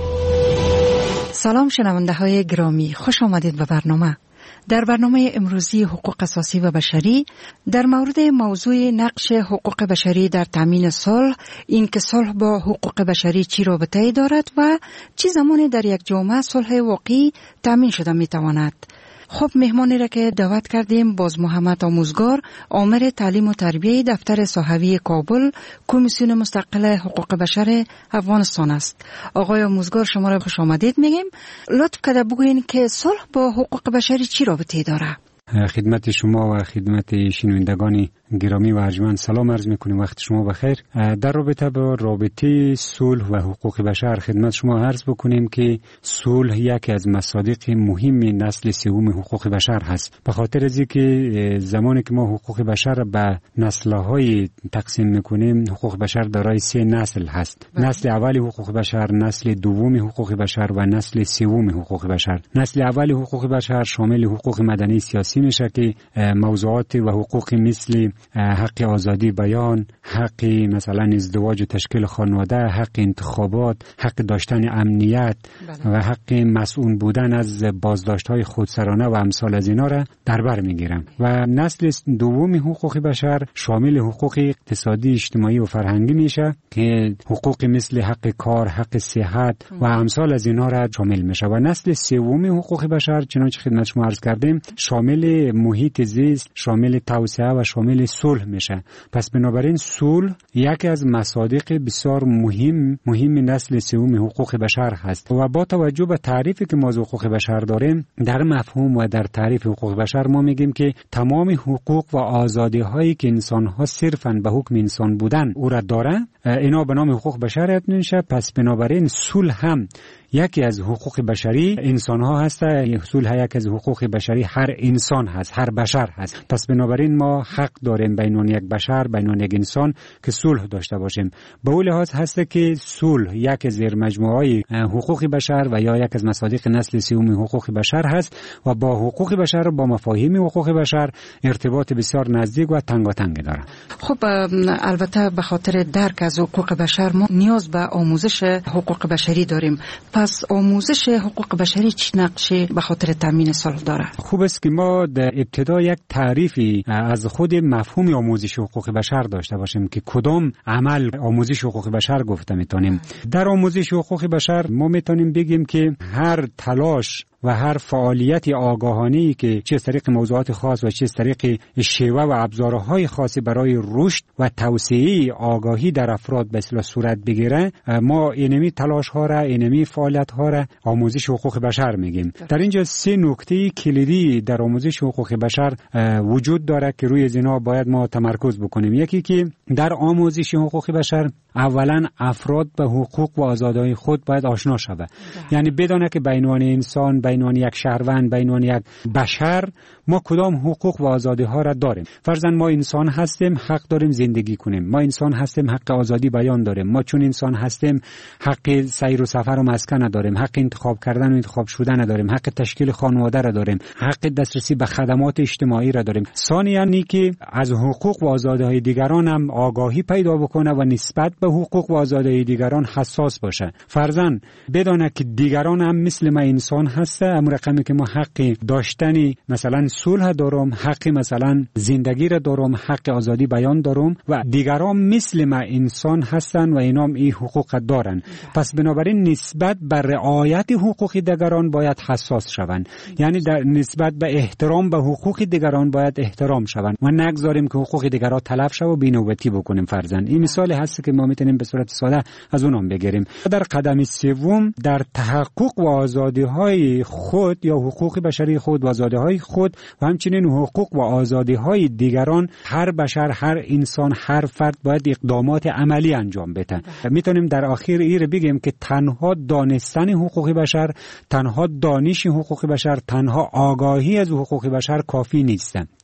سلام شنونده های گرامی، خوش آمدید به برنامه. در برنامه امروزی حقوق اساسی و بشری در مورد موضوع نقش حقوق بشری در تامین صلح، این که صلح با حقوق بشری چی رابطه‌ای دارد و چه زمانی در یک جامعه صلح واقعی تامین شده میتواند. خب مهمانی را که دعوت کردیم باز محمد آموزگار، آمر تعلیم و تربیه دفتر صحوی کابل، کمیسیون مستقل حقوق بشر افغانستان است. آقای آموزگار شما را خوش آمدید میگیم. لطف کرده بگوین که صلح با حقوق بشری چی رابطه‌ای داره؟ خدمت شما و خدمت شنوندگان گرامی و ارجمند سلام عرض میکنیم. وقت شما بخیر. در رابطه با رابطه صلح و حقوق بشر خدمت شما عرض بکنیم که صلح یکی از مصادیق مهم نسل سوم حقوق بشر هست. به خاطر از اینکه زمانی که ما حقوق بشر به نسل‌های تقسیم میکنیم، حقوق بشر دارای سه نسل هست. بله. نسل اول حقوق بشر، نسل دوم حقوق بشر و نسل سوم حقوق بشر. نسل اول حقوق بشر شامل حقوق مدنی سیاسی میشه که موضوعات و حقوق مثل حق آزادی بیان، حق مثلا ازدواج و تشکیل خانواده، حق انتخابات، حق داشتن امنیت بله. و حق مسئول بودن از بازداشت‌های خودسرانه و امثال از اینا را در بر میگیرم. و نسل دوم حقوق بشر شامل حقوق اقتصادی، اجتماعی و فرهنگی میشه که حقوق مثل حق کار، حق صحت و امثال از اینا را شامل میشه. و نسل سوم حقوق بشر چنانچه خدمت شما عرض کردیم شامل محیط زیست، شامل توسعه و شامل صلح میشه. پس بنابراین صلح یکی از مصادیق بسیار مهم مهم نسل سوم حقوق بشر هست. و با توجه به تعریفی که ما از حقوق بشر داریم، در مفهوم و در تعریف حقوق بشر ما میگیم که تمام حقوق و آزادی هایی که انسان ها صرفاً به حکم انسان بودن او را داره، اینا به نام حقوق بشر میشه. پس بنابراین صلح هم یکی از حقوق بشری انسان ها هست. صلح یکی از حقوق بشری هر انسان هست، هر بشر هست. پس بنابراین ما حق داریم بین یک بشر، بین یک انسان که صلح داشته باشیم. به اون لحاظ هست که صلح یک زیر مجموعه حقوق بشر و یا یک از مصادیق نسل سوم حقوق بشر هست و با حقوق بشر و با مفاهیم حقوق بشر ارتباط بسیار نزدیک و تنگاتنگ داره. خب البته به خاطر درک از حقوق بشر ما نیاز به آموزش حقوق بشری داریم. پس آموزش حقوق بشری چه نقشی به خاطر تامین صلح داره؟ خوب است که ما در ابتدا یک تعریفی از خود مفهوم آموزش حقوق بشر داشته باشیم که کدام عمل آموزش حقوق بشر گفته میتونیم. در آموزش حقوق بشر ما میتونیم بگیم که هر تلاش و هر فعالیت آگاهانه‌ای که چه از طریق موضوعات خاص و چه از طریق شیوه و ابزارهای خاصی برای رشد و توسعه آگاهی در افراد به اصطلاح صورت بگیره، ما اینمی تلاش ها را، اینمی فعالیت ها را آموزش حقوق بشر میگیم. در اینجا سه نکته کلیدی در آموزش حقوق بشر وجود داره که روی اینا باید ما تمرکز بکنیم. یکی که در آموزش حقوق بشر اولا افراد به حقوق و آزادی‌های خود باید آشنا شود. یعنی بدونه که بین انسان، بین یک شهروند، بین یک بشر ما کدام حقوق و آزادی‌ها را داریم. فرضاً ما انسان هستیم، حق داریم زندگی کنیم. ما انسان هستیم، حق آزادی بیان داریم. ما چون انسان هستیم حق سیر و سفر و مسکن داریم، حق انتخاب کردن و انتخاب شدن داریم، حق تشکیل خانواده را داریم، حق دسترسی به خدمات اجتماعی را داریم. ثانیاً اینکه از حقوق و آزادی‌های دیگران هم آگاهی پیدا بکنه و نسبت به حقوق و آزادی‌های دیگران حساس باشه. فرضاً بدونه که دیگران هم مثل ما انسان هسته، اما رقمی که ما حق داشتنی مثلا صلح دارم، حق مثلا زندگی را دارم، حق آزادی بیان دارم و دیگران مثل ما انسان هستن و اینام این حقوق دارن. پس بنابراین نسبت به رعایت حقوق دیگران باید حساس شوند. یعنی در نسبت به احترام به حقوق دیگران باید احترام شوند و نگذاریم که حقوق دیگران تلف شه و بی‌نوبتی بکنیم. فرضاً این مثال هست که ما میتونیم به صورت ساده از اونام بگیریم. در قدم سوم در تحقق و آزادی‌های خود یا حقوق بشری خود و آزادی‌های خود و همچنین حقوق و آزادی‌های دیگران هر بشر، هر انسان، هر فرد باید اقدامات عملی انجام بده. میتونیم در آخر این بگیم که تنها دانستن حقوق بشر، تنها دانش حقوق بشر، تنها آگاهی از حقوق بشر کافی نیست.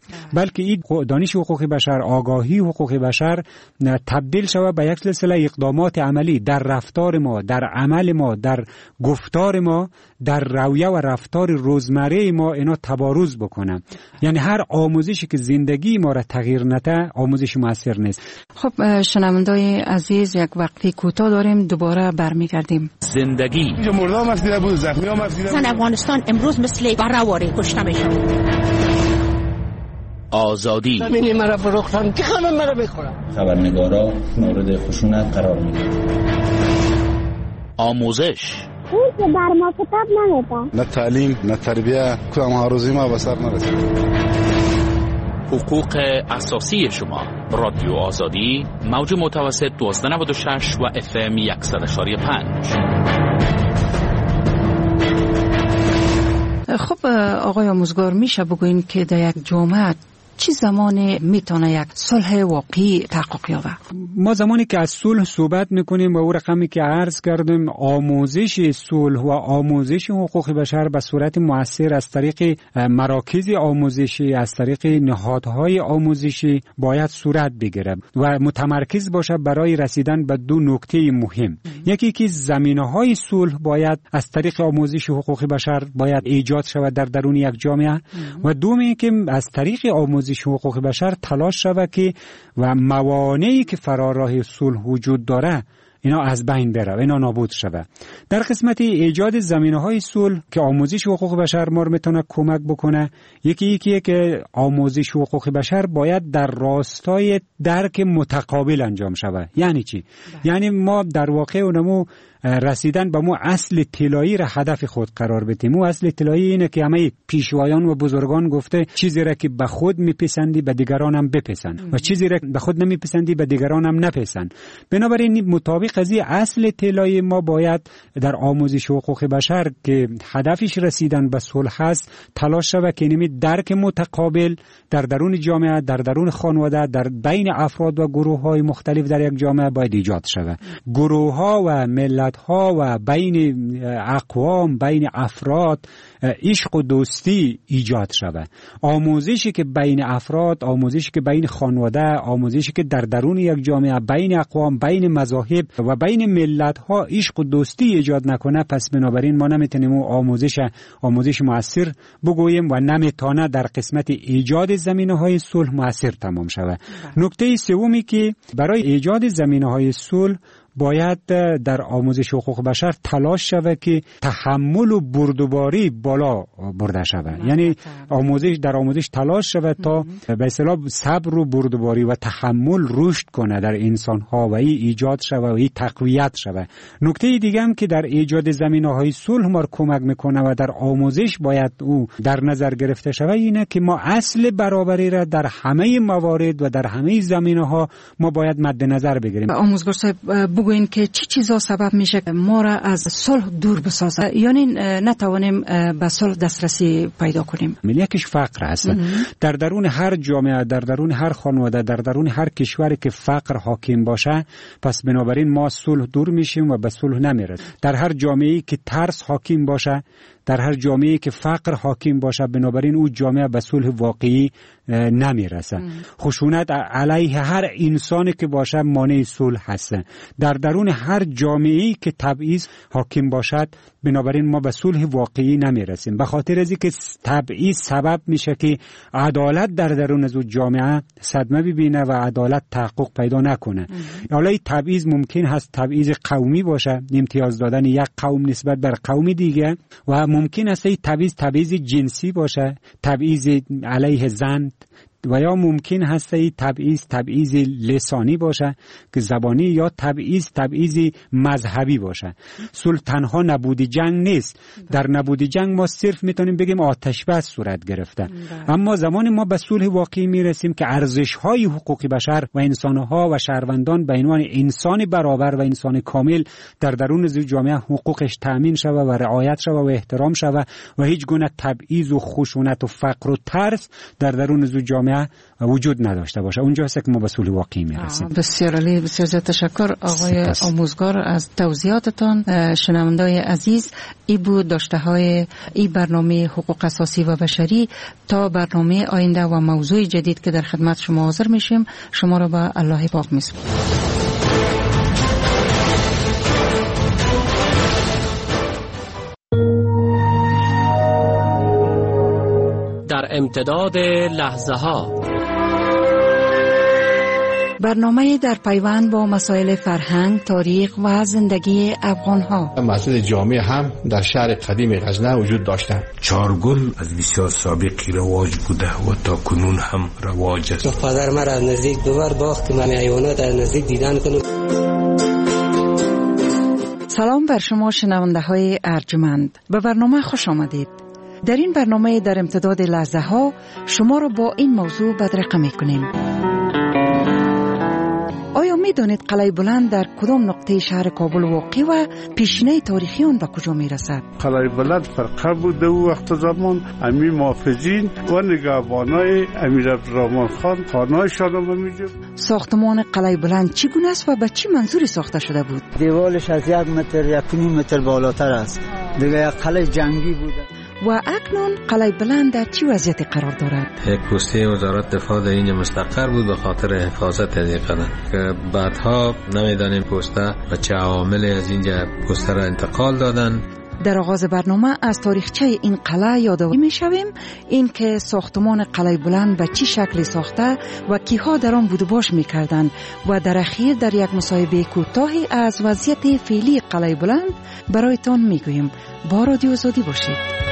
بلکه این دانش حقوق بشر، آگاهی حقوق بشر تبدیل شود به یک سلسله اقدامات عملی در رفتار ما، در عمل ما، در گفتار ما، در رویه و رفتار روزمره ما اینا تبارز بکنه. یعنی هر آموزشی که زندگی ما را تغییر نده آموزش موثر نیست. خب شنوندای عزیز، یک وقتی کوتاه داریم، دوباره برمیگردیم. زندگی مردم مسئله بود، زخمی ها مسئله بود. افغانستان امروز مثل برآوری کشته میشه. آزادی زمینی مرا فروختن که همه مرا بخورن. خبرنگارا مورد خشونت قرار میگیرن. آموزش اون که بر ما کتاب نمیدن. نه تعلیم نه تربیه، کدام هاروزی ما به سر نرسید. حقوق اساسی شما. رادیو آزادی، موج متوسط دویست و نود و شش و اف ام صد و پنج. خب آقای آموزگار، میشه بگوین که در یک جامعه چی زمانی میتونه یک صلح واقعی تحقق یابه؟ ما زمانی که از صلح صحبت میکنیم و او رقمی که عرض کردیم، آموزش صلح و آموزش حقوق بشر به صورت مؤثر از طریق مراکز آموزشی، از طریق نهادهای آموزشی باید صورت بگیره و متمرکز باشه برای رسیدن به دو نکته مهم. یکی که زمینه‌های صلح باید از طریق آموزش حقوق بشر باید ایجاد شود در درون یک جامعه و دومی که از طریق آموزش حقوق بشر تلاش شود که و موانعی که فراراه صلح وجود داره اینا از بین بره و اینا نابود شود. در قسمت ایجاد زمینه‌های صلح که آموزش حقوق بشر ما میتونه کمک بکنه، یکی یکیه که آموزش حقوق بشر باید در راستای درک متقابل انجام شود. یعنی چی؟ یعنی ما در واقع اونمو رسیدن به مو اصل طلایی را هدف خود قرار بدیم. مو اصل طلایی اینه که همه پیشوایان و بزرگان گفته چیزی را که به خود میپسندی به دیگران هم بپسند و چیزی را به خود نمیپسندی به دیگران هم نپسند. بنابراین مطابق از این اصل طلایی ما باید در آموزش حقوق بشر که هدفش رسیدن به صلح است تلاش شود که نمی درک متقابل در درون جامعه، در درون خانواده، در بین افراد و گروه‌های مختلف در یک جامعه باید ایجاد شود. گروه‌ها و ملت ها و بین اقوام، بین افراد عشق و دوستی ایجاد شود. آموزشی که بین افراد، آموزشی که بین خانواده، آموزشی که در درون یک جامعه بین اقوام، بین مذاهب و بین ملت ها عشق و دوستی ایجاد نکنه، پس بنابراین ما نمیتونیم آموزش آموزش مؤثر بگوییم و نمیتونه در قسمت ایجاد زمینه‌های صلح مؤثر تمام شود. نکته سومی که برای ایجاد زمینه‌های صلح باید در آموزش حقوق بشر تلاش شود که تحمل و بردباری بالا برده شود. یعنی آموزش در آموزش تلاش شود تا به اصطلاح صبر و بردباری و تحمل رشد کنه در انسان‌ها و این ایجاد شود و این تقویت شود. نکته دیگه هم که در ایجاد زمینه‌های صلح ما کمک میکنه و در آموزش باید او در نظر گرفته شود اینه که ما اصل برابری را در همه موارد و در همه زمینه‌ها ما باید مد نظر بگیریم. آموزگار صاحب بگوین که چی چیزا سبب میشه ما را از صلح دور بسازه، یعنی نتوانیم به صلح دسترسی پیدا کنیم؟ یکیش فقر هست. در درون هر جامعه، در درون هر خانواده، در درون هر کشوری که فقر حاکم باشه، پس بنابراین ما صلح دور میشیم و به صلح نمیرسیم. در هر جامعه‌ای که ترس حاکم باشه، در هر جامعه‌ای که فقر حاکم باشه، بنابراین او جامعه به صلح واقعی نمیرسه. خشونت علیه هر انسانی که باشه مانع صلح هست. در درون هر جامعه‌ای که تبعیض حاکم باشد، بنابراین ما به صلح واقعی نمیرسیم. به خاطر از اینکه تبعیض سبب میشه که عدالت در درون از جامعه صدمه ببینه و عدالت تحقق پیدا نکنه. حالا این تبعیض ممکن هست تبعیض قومی باشه، امتیاز دادن یک قوم نسبت بر قوم دیگه، و ممکن است این تبعیض تبعیض جنسی باشه، تبعیض علیه زن، و یا ممکن هست این تبعیض تبعیض لسانی باشه که زبانی، یا تبعیض تبعیض مذهبی باشه. صلح تنها نبود جنگ نیست. در نبود جنگ ما صرف میتونیم بگیم آتش بس صورت گرفته. اما زمان ما به صلح واقعی میرسیم که ارزش‌های حقوق بشر و انسان‌ها و شهروندان به عنوان انسان برابر و انسان کامل در درون جامعه حقوقش تأمین شود و رعایت شود و احترام شود و هیچ گونه تبعیض و خشونت و فقر و ترس در درون جامعه جامعه وجود نداشته باشه. اونجاست که ما به صلح واقعی میرسیم. بسیار عالی، بسیار زیاد تشکر آقای آموزگار از توضیحاتتان. شنوندای عزیز، ای بود داشته های این برنامه حقوق اساسی و بشری. تا برنامه آینده و موضوع جدید که در خدمت شما حاضر میشیم، شما را به الله پاک میسپارم. در امتداد لحظه ها، برنامه در پیوند با مسائل فرهنگ، تاریخ و زندگی افغان ها. مسجد جامع هم در شهر قدیم غزنه وجود داشتند. چارگل از بسیار سابقی رواج بوده و تا کنون هم رواج است. پدر من از نزدیک دوبار باخت که من حیوانات از نزدیک دیدن کنم. سلام بر شما شنونده های ارجمند، به برنامه خوش آمدید. در این برنامه در امتداد لحظه ها شما را با این موضوع بدرقه می کنیم. آیا می دانید قلعه بلند در کدام نقطه شهر کابل واقع و پیشینه تاریخی آن به کجا می رسد؟ قلعه بلند فرقه بوده و وقت زمان امی محافظین و نگهبانای امیر عبدالرحمن خان خانه‌شان را می‌جوید. ساختمان قلعه بلند چگونه است و به چه منظوری ساخته شده بود؟ دیوارش از یک متر یک نیم متر بالاتر است. دیگه یک قلعه جنگی بوده. و اکنون قلعه بلند در چه وضعیتی قرار دارد؟ یک پسته وزارت دفاع در اینجا مستقر بود به خاطر حفاظت از این قلعه که بعدها نمیدانیم پسته و چه عواملی از اینجا پسته را انتقال دادن. در آغاز برنامه از تاریخچه این قلعه یادآوری می‌شویم، این که ساختمان قلعه بلند به چه شکلی ساخته و کیها در آن بود و باش می‌کردند و در اخیر در یک مصاحبه کوتاهی از وضعیت فعلی قلعه بلند برایتان می‌گوییم. با رادیو آزادی باشید.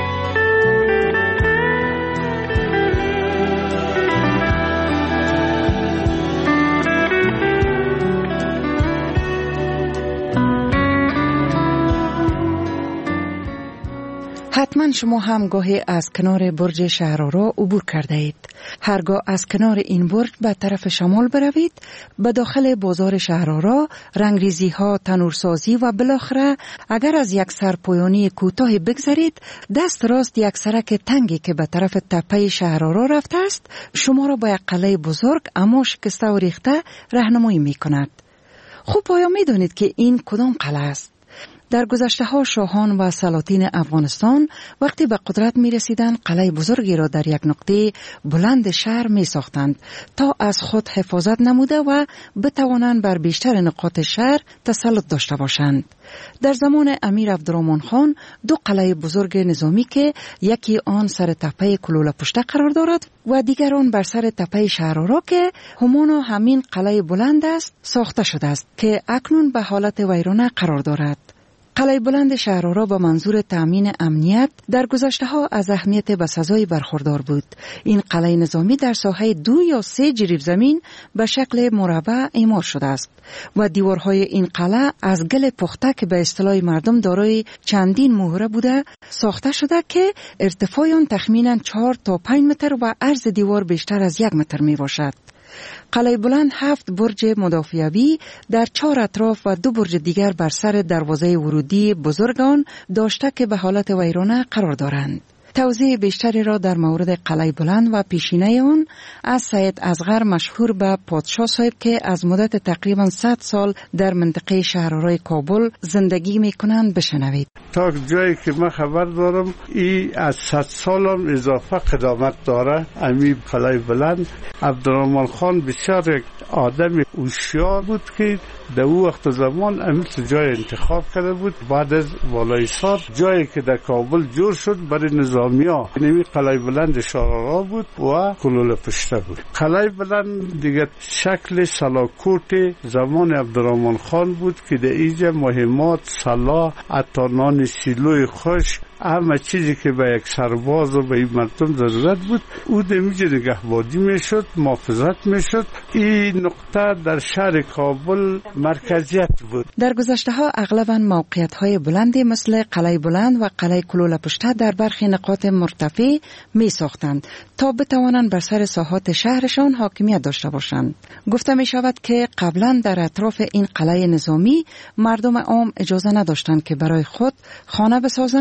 حتما شما هم گاهی از کنار برج شهرآرا عبور کرده اید. هرگاه از کنار این برج به طرف شمال بروید، به داخل بازار شهرآرا رنگریزی ها، تنورسازی و بالاخره اگر از یک سرپویانی کوتاه بگذرید، دست راست یک سرک تنگی که به طرف تپه شهرآرا رفته است شما را به یک قلعه بزرگ اما شکسته و ریخته راهنمایی می کند. خب آیا می دانید که این کدام قلعه است؟ در گذشته ها شاهان و سلاطین افغانستان وقتی به قدرت می رسیدن قلعه بزرگی را در یک نقطه بلند شهر می ساختند تا از خود حفاظت نموده و بتوانند بر بیشتر نقاط شهر تسلط داشته باشند. در زمان امیر عبدالرحمن خان دو قلعه بزرگ نظامی که یکی آن سر تپه کلوله پشته قرار دارد و دیگر آن بر سر تپه شهرآرا که همانا همین قلعه بلند است ساخته شده است که اکنون به حالت ویرانه قرار دارد. قلعه بلند شهرآرا با منظور تأمین امنیت در گذشته ها از اهمیت بسزایی برخوردار بود. این قلعه نظامی در ساحه دو یا سه جریب زمین به شکل مربع اعمار شده است و دیوارهای این قلعه از گل پخته که به اصطلاح مردم دارای چندین مهره بوده ساخته شده که ارتفاع آن تخمینا چهار تا پنج متر و عرض دیوار بیشتر از یک متر می باشد. قلعه بلند هفت برج مدافعوی در چهار اطراف و دو برج دیگر بر سر دروازه ورودی بزرگ آن داشته که به حالت ویرانه قرار دارند. توضیح بیشتری را در مورد قلعه بلند و پیشینه آن از سید اصغر مشهور به پادشاه صاحب که از مدت تقریبا صد سال در منطقه شهرآرای کابل زندگی میکنند بشنوید. تا جایی که من خبر دارم ای از صد سال هم اضافه قدامت داره. امی قلعه بلند عبدالرحمن خان بسیار یک آدم هوشیار بود که در او وقت زمان امی جای انتخاب کرده بود. بعد از والایسار جایی که در کابل جور شد برای نظامیا نمی قلعه بلند شهرآرا بود و کلوله پشته بود. قلعه بلند دیگه شکل سلاکوت زمان عبدالرحمن خان بود که در اینجا مهمات سلاح اتانان سیلوی خوش همه چیزی که به یک سرباز و به این مردم ضرورت بود او در اینجا نگهبانی میشد، محافظت میشد. این نقطه در شهر کابل مرکزیت بود. در گذشته ها اغلباً موقعیت های بلندی مثل قلعه بلند و قلعه کلوله پشته در برخی نقاط مرتفع می ساختند تا بتوانند بر سر ساحات شهرشان حاکمیت داشته باشند. گفته می شود که قبلا در اطراف این قلعه نظامی مردم عام اجازه نداشتند که برای خود خانه بسازند و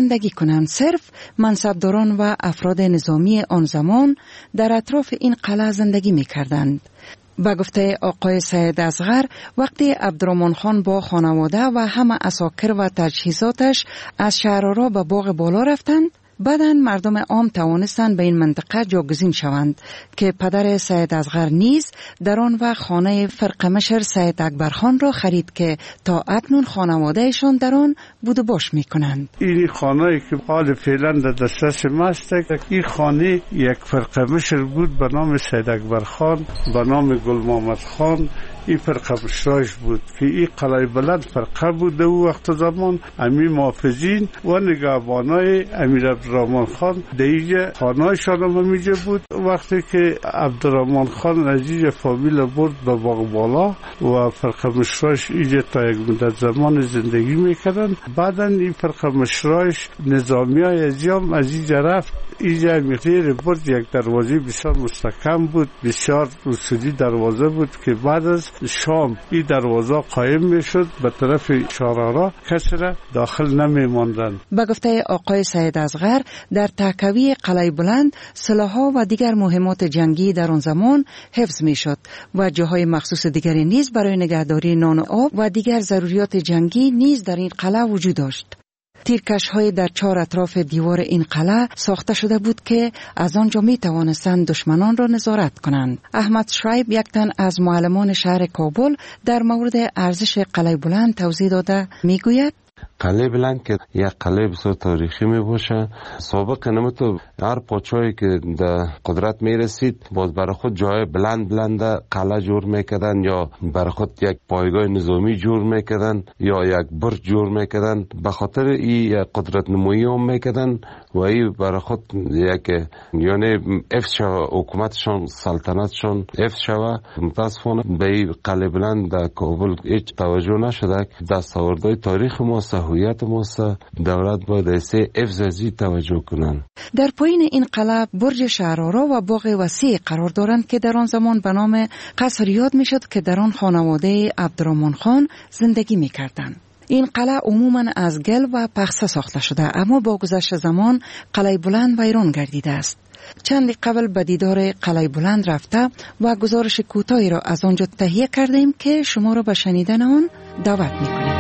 زندگی کنند. صرف منصبداران و افراد نظامی آن زمان در اطراف این قلعه زندگی می کردند. به گفته آقای سید اصغر، وقتی عبدالرحمن خان با خانواده و همه عساکر و تجهیزاتش از شهرآرا به باغ بالا رفتند، بعداً مردم عام توانستند به این منطقه جاگزین شوند که پدر سید اصغر نیز در آن وقت خانه فرقمشر سید اکبرخان را خرید که تا اکنون خانوادهشان در آن بود و باش می کنند. این خانه که حال فعلا در دسترس ما است، این خانه یک فرقمشر بود به نام سید اکبرخان، به نام گل محمد خان. این فرقمشراش بود که این قلعه بلند فرقه بود در وقت زمان. امی محافظین و نگهبانای امیر عبدالرحمن خان در اینجا خانه‌شان هم همیجا بود. وقتی که عبدالرحمن خان از اینجا فامیل برد به باغ بالا و فرقمشراش اینجا تا یک مدت زمان زندگی میکردن. بعدا این فرقمشراش نظامی های از اینجا رفت. اینجا میخیر برد یک دروازه بسیار مستحکم بود، بسیار اصولی دروازه بود که بعد از شام این دروازه قایم میشد، به طرف شهرآرا کسی را داخل نمی ماندن. به گفته آقای سید اصغر، در تهکوی قلعه بلند سلاح‌ها و دیگر مهمات جنگی در آن زمان حفظ میشد و جاهای مخصوص دیگری نیز برای نگهداری نان و آب و دیگر ضروریات جنگی نیز در این قلعه وجود داشت. تیرکش‌های در چهار اطراف دیوار این قلعه ساخته شده بود که از آنجا می توانستند دشمنان را نظارت کنند. احمد شرایب، یک تن از معلمان شهر کابل، در مورد ارزش قلعه بلند توضیح داده می گوید: قلعه بلند که یک قلعه بسیار تاریخی می باشه. سابق نمتو هر پاچایی که در قدرت می رسید باز برای خود جای بلند بلند قلعه جور میکردن یا برای خود یک پایگاه نظامی جور میکردن یا یک برج جور میکردن. به خاطر این قدرت نمایی هم میکردن و این برای خود یک یعنی افت شوه حکومتشان، سلطنتشان افت شوه. متاسفانه به این قلعه بلند در کابل هیچ توجه نشده. دستاوردهای تاریخ ما، هویت ماست، دولت باید ایسه افزازی توجه کنند. در پایین این قلعه برج شهرآرا و باغ وسیع قرار دارند که در آن زمان به نام قصر یاد میشد که در آن خانواده عبدالرحمن خان زندگی میکردند. این قلعه عموماً از گل و پخسه ساخته شده، اما با گذشت زمان قلعه بلند ویران گردیده است. چندی قبل به دیدار قلعه بلند رفته و گزارش کوتاهی را از آنجا تهیه کردیم که شما را به شنیدن آن دعوت میکنیم.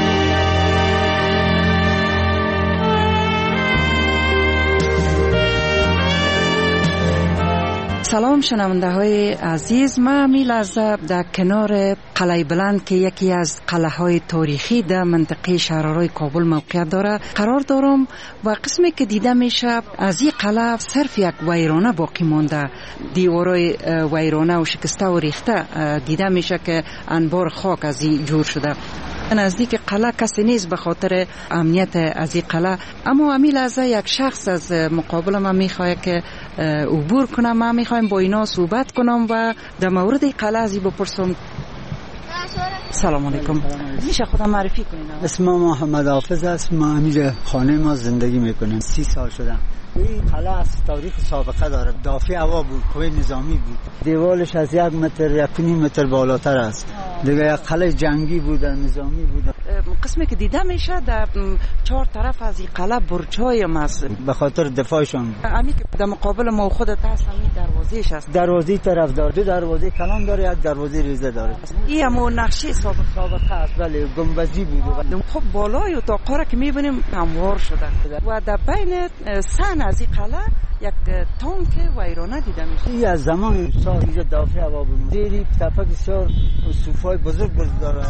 سلام شنونده های عزیز، من می لحظه در کنار قلعه بلند که یکی از قلعه های تاریخی در منطقه شهرآرای کابل موقعیت داره قرار دارم و قسمی که دیده میشه از این قلعه صرف یک ویرانه باقی مانده. دیوارای ویرانه و شکسته و ریخته دیده میشه که انبار خاک از این جور شده. نزدیک قلعه کسی نیست به خاطر امنیت از این قلعه، اما امی لحظه یک شخص از مقابل من میخواه که عبور کنم. من میخوایم با اینا صحبت کنم و در مورد این قلعه از این بپرسم. سلام علیکم، میشه خودم معرفی کنین؟ اسم ما محمد حافظ است. ما همینجا خانه ما زندگی میکنیم، سی سال شدم. این قلعه از تاریخ سابقه داره. دافع هوا بود، قوه نظامی بود. دیوالش از یک متر یک نیم متر بالاتر است. دیگه یک قلعه جنگی بود، نظامی بود. قسمی که دیده میشه در چهار طرف از این قلعه برج‌های هم هست به خاطر دفاعشون. امی که در مقابل ما خودت هست همین دروازه‌اش هست. دروازه طرف داره، دو دروازه کلان داره، یک دروازه ریزه داره. این هم نقشه سابق سابقه است. بله، گنبدی بود. خب بالای اتاق‌ها را که می‌بینیم هموار شده و در بین سن از این قلعه یک تانک ویرانه دیده میشه. این از زمان سال اینجا دافع هوا بود. دیری تپک بسیار صوفای بزرگ بزرگ داره.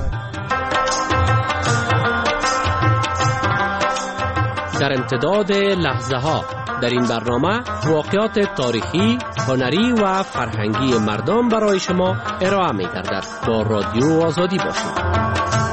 در امتداد لحظه ها در این برنامه واقعات تاریخی، هنری و فرهنگی مردم برای شما ارائه می گردد. با رادیو آزادی باشید.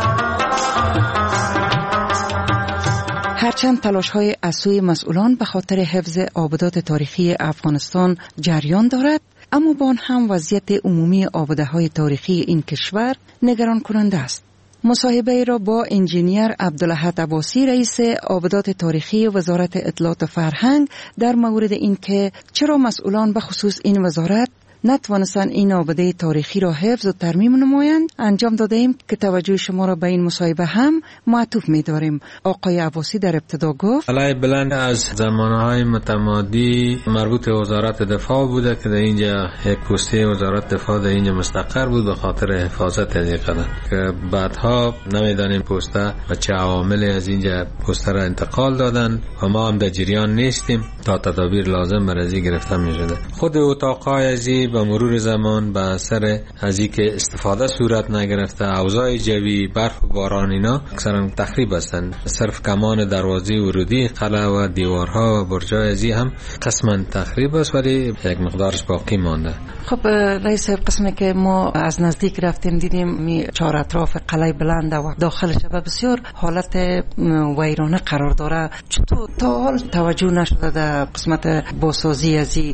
هرچند تلاش‌های از سوی مسئولان به خاطر حفظ آبادات تاریخی افغانستان جریان دارد، اما با آن هم وضعیت عمومی آباده‌های تاریخی این کشور نگران کننده است. مصاحبه را با انجینیر عبدالاحد عباسی، رئیس آبادات تاریخی وزارت اطلاعات و فرهنگ، در مورد اینکه چرا مسئولان به خصوص این وزارت نتوانستند این آباده تاریخی را حفظ و ترمیم نمایند انجام داده ایم که توجه شما را به این مصاحبه هم معطوف می داریم. آقای عباسی در ابتدا گفت قلعه بلند از زمانهای متمادی مربوط به وزارت دفاع بوده که در اینجا یک پسته وزارت دفاع در اینجا مستقر بود به خاطر حفاظت از این قلعه که بعدها نمیدانیم پسته و چه عواملی از اینجا پسته را انتقال دادن و ما هم در جریان نیستیم تا تدابیر لازم برای گرفتن می شده. خود اتاقهای ازی به مرور زمان به اثر ازی که استفاده صورت نگرفته اوضاع جوی برف و باران اینا اکثرا تخریب هستند. صرف کمان دروازه ورودی قلعه و دیوارها و برجای ازی هم قسما تخریب است ولی یک مقدارش باقی مانده. خب رئیس قسمی که ما از نزدیک رفتیم دیدیم می چهار اطراف قلعه بلند و داخلش بسیار حالت ویرانه قرار داره. چطور تا حال توجه نشده در قسمت بازسازی ازی؟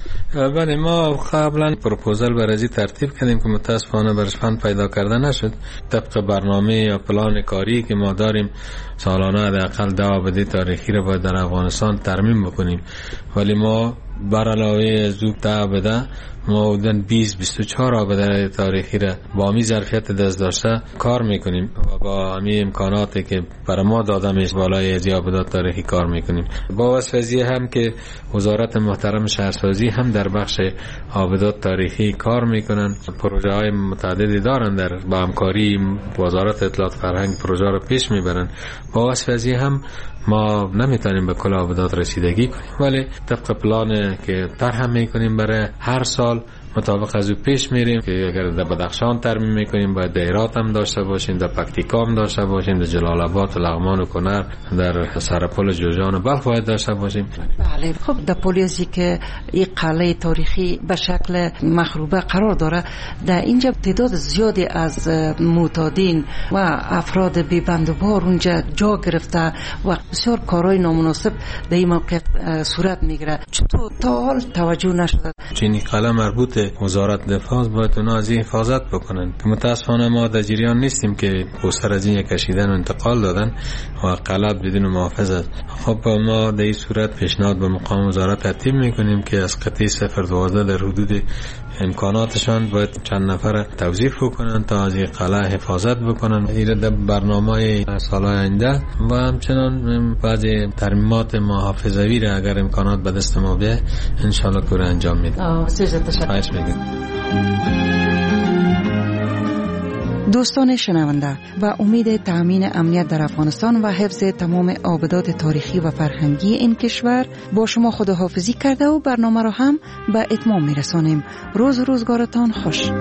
بله ما قبلا پروپوزال برای ازی ترتیب کردیم که متاسفانه برش فند پیدا کرده نشد. طبق برنامه یا پلان کاری که ما داریم سالانه حداقل ده آباده تاریخی رو باید در افغانستان ترمیم بکنیم ولی ما بر علاوه از دو ده آباده ما حدوداً بیست بیست و چهار آباده تاریخی را با همین ظرفیت دست داشته کار میکنیم و با همین امکاناتی که برای ما داده میشه بالای از آباده تاریخی کار میکنیم. با وسوزی هم که وزارت محترم شهرسازی هم در بخش آباده تاریخی کار میکنن، پروژه های متعددی دارن در با همکاری وزارت اطلاعات فرهنگ پروژه رو پیش میبرن. با وسوزی هم ما نمیتونیم به کل آبادات رسیدگی کنیم ولی طبق پلان که طرح میکنیم برای هر سال مطابق از او پیش میریم که اگر در بدخشان ترمیم میکنیم باید در هرات هم داشته باشیم، در پکتیکا هم داشته باشیم، در جلال آباد و لغمان و کنر، در سرپل جوزجان و بلخ باید داشته باشیم. بله خب در پولیزی که این قلعه تاریخی به شکل مخروبه قرار داره در اینجا تعداد زیادی از معتادین و افراد بی بند و بار اونجا جا گرفته و بسیار کارهای نامناسب در این موقع صورت میگیره. چطور تا حال توجه نشده؟ چینی قلعه مربوط وزارت دفاع باید اونا از این حفاظت بکنن که متاسفانه ما در جریان نیستیم که پوستر از این کشیدن و انتقال دادن و قلعه بدون محافظ است. خب ما در این صورت پیشنهاد به مقام وزارت ترتیب میکنیم که از قطعه صفر دوازده در حدود امکاناتشان باید چند نفر توظیف بکنن تا از این قلعه حفاظت بکنن. این در برنامه سالهای آینده و همچنان بعضی ترمیمات محافظوی را اگر امکانات به دست ما بیاد ان شاء الله کار انجام میدیم. دوستان شنونده، و امید تأمین امنیت در افغانستان و حفظ تمام آبادات تاریخی و فرهنگی این کشور با شما خداحافظی کرده و برنامه را هم به اتمام میرسانیم. روز روزگارتان خوش.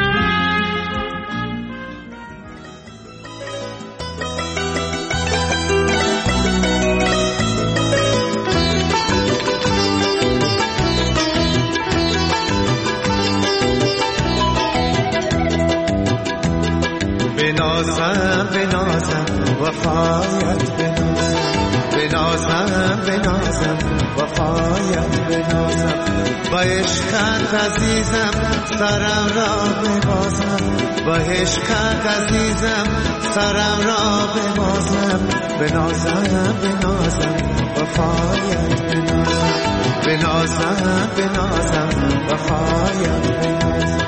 بنازم بنازم وفایت بنازم بنازم بنازم وفایت بنازم با عشقت عزیزم سرم را ببازم با عشقت عزیزم سرم را ببازم بنازم بنازم وفایت بنازم بنازم بنازم وفایت بنازم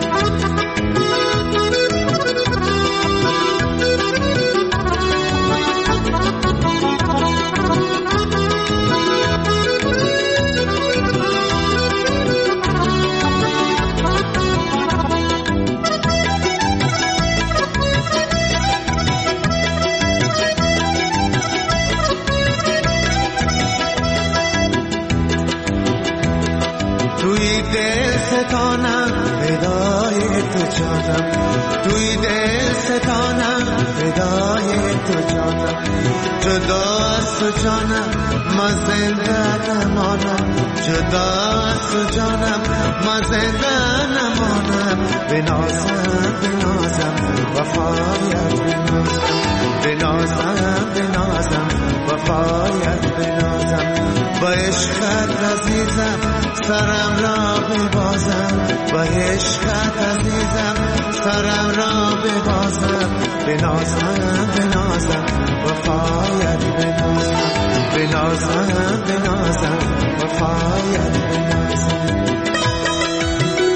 ستانم فدای تو جانم توی دل ستانم فدای تو جانم جدا از تو جانم ما زنده نمانم جدا از تو جانم ما زنده نمانم بنازم بنازم وفایت بنازم بنازم بنازم وفایت بنازم با عشقت عزیزم سرم را ببازم با عشقت عزیزم سرم را ببازم بنازم بنازم وفایت بنازم بنازم بنازم وفایت بنازم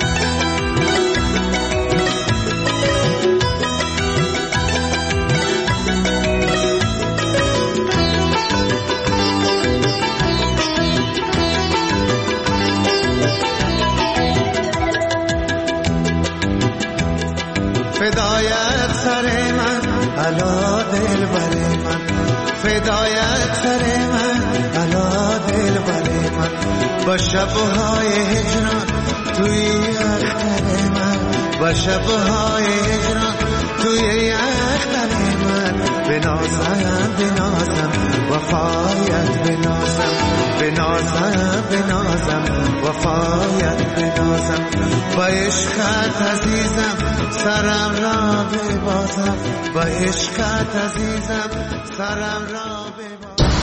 الا دل بر من فدایت سر من الا دل بر من با شبهای هجران توی اختر من با شبهای هجران توی اختر من بنازم بنازم وفایت بنازم بنازم بنازم وفایت بنازم با عشقت عزیزم سرم را ببازم با عشقت عزیزم سرم را ببازم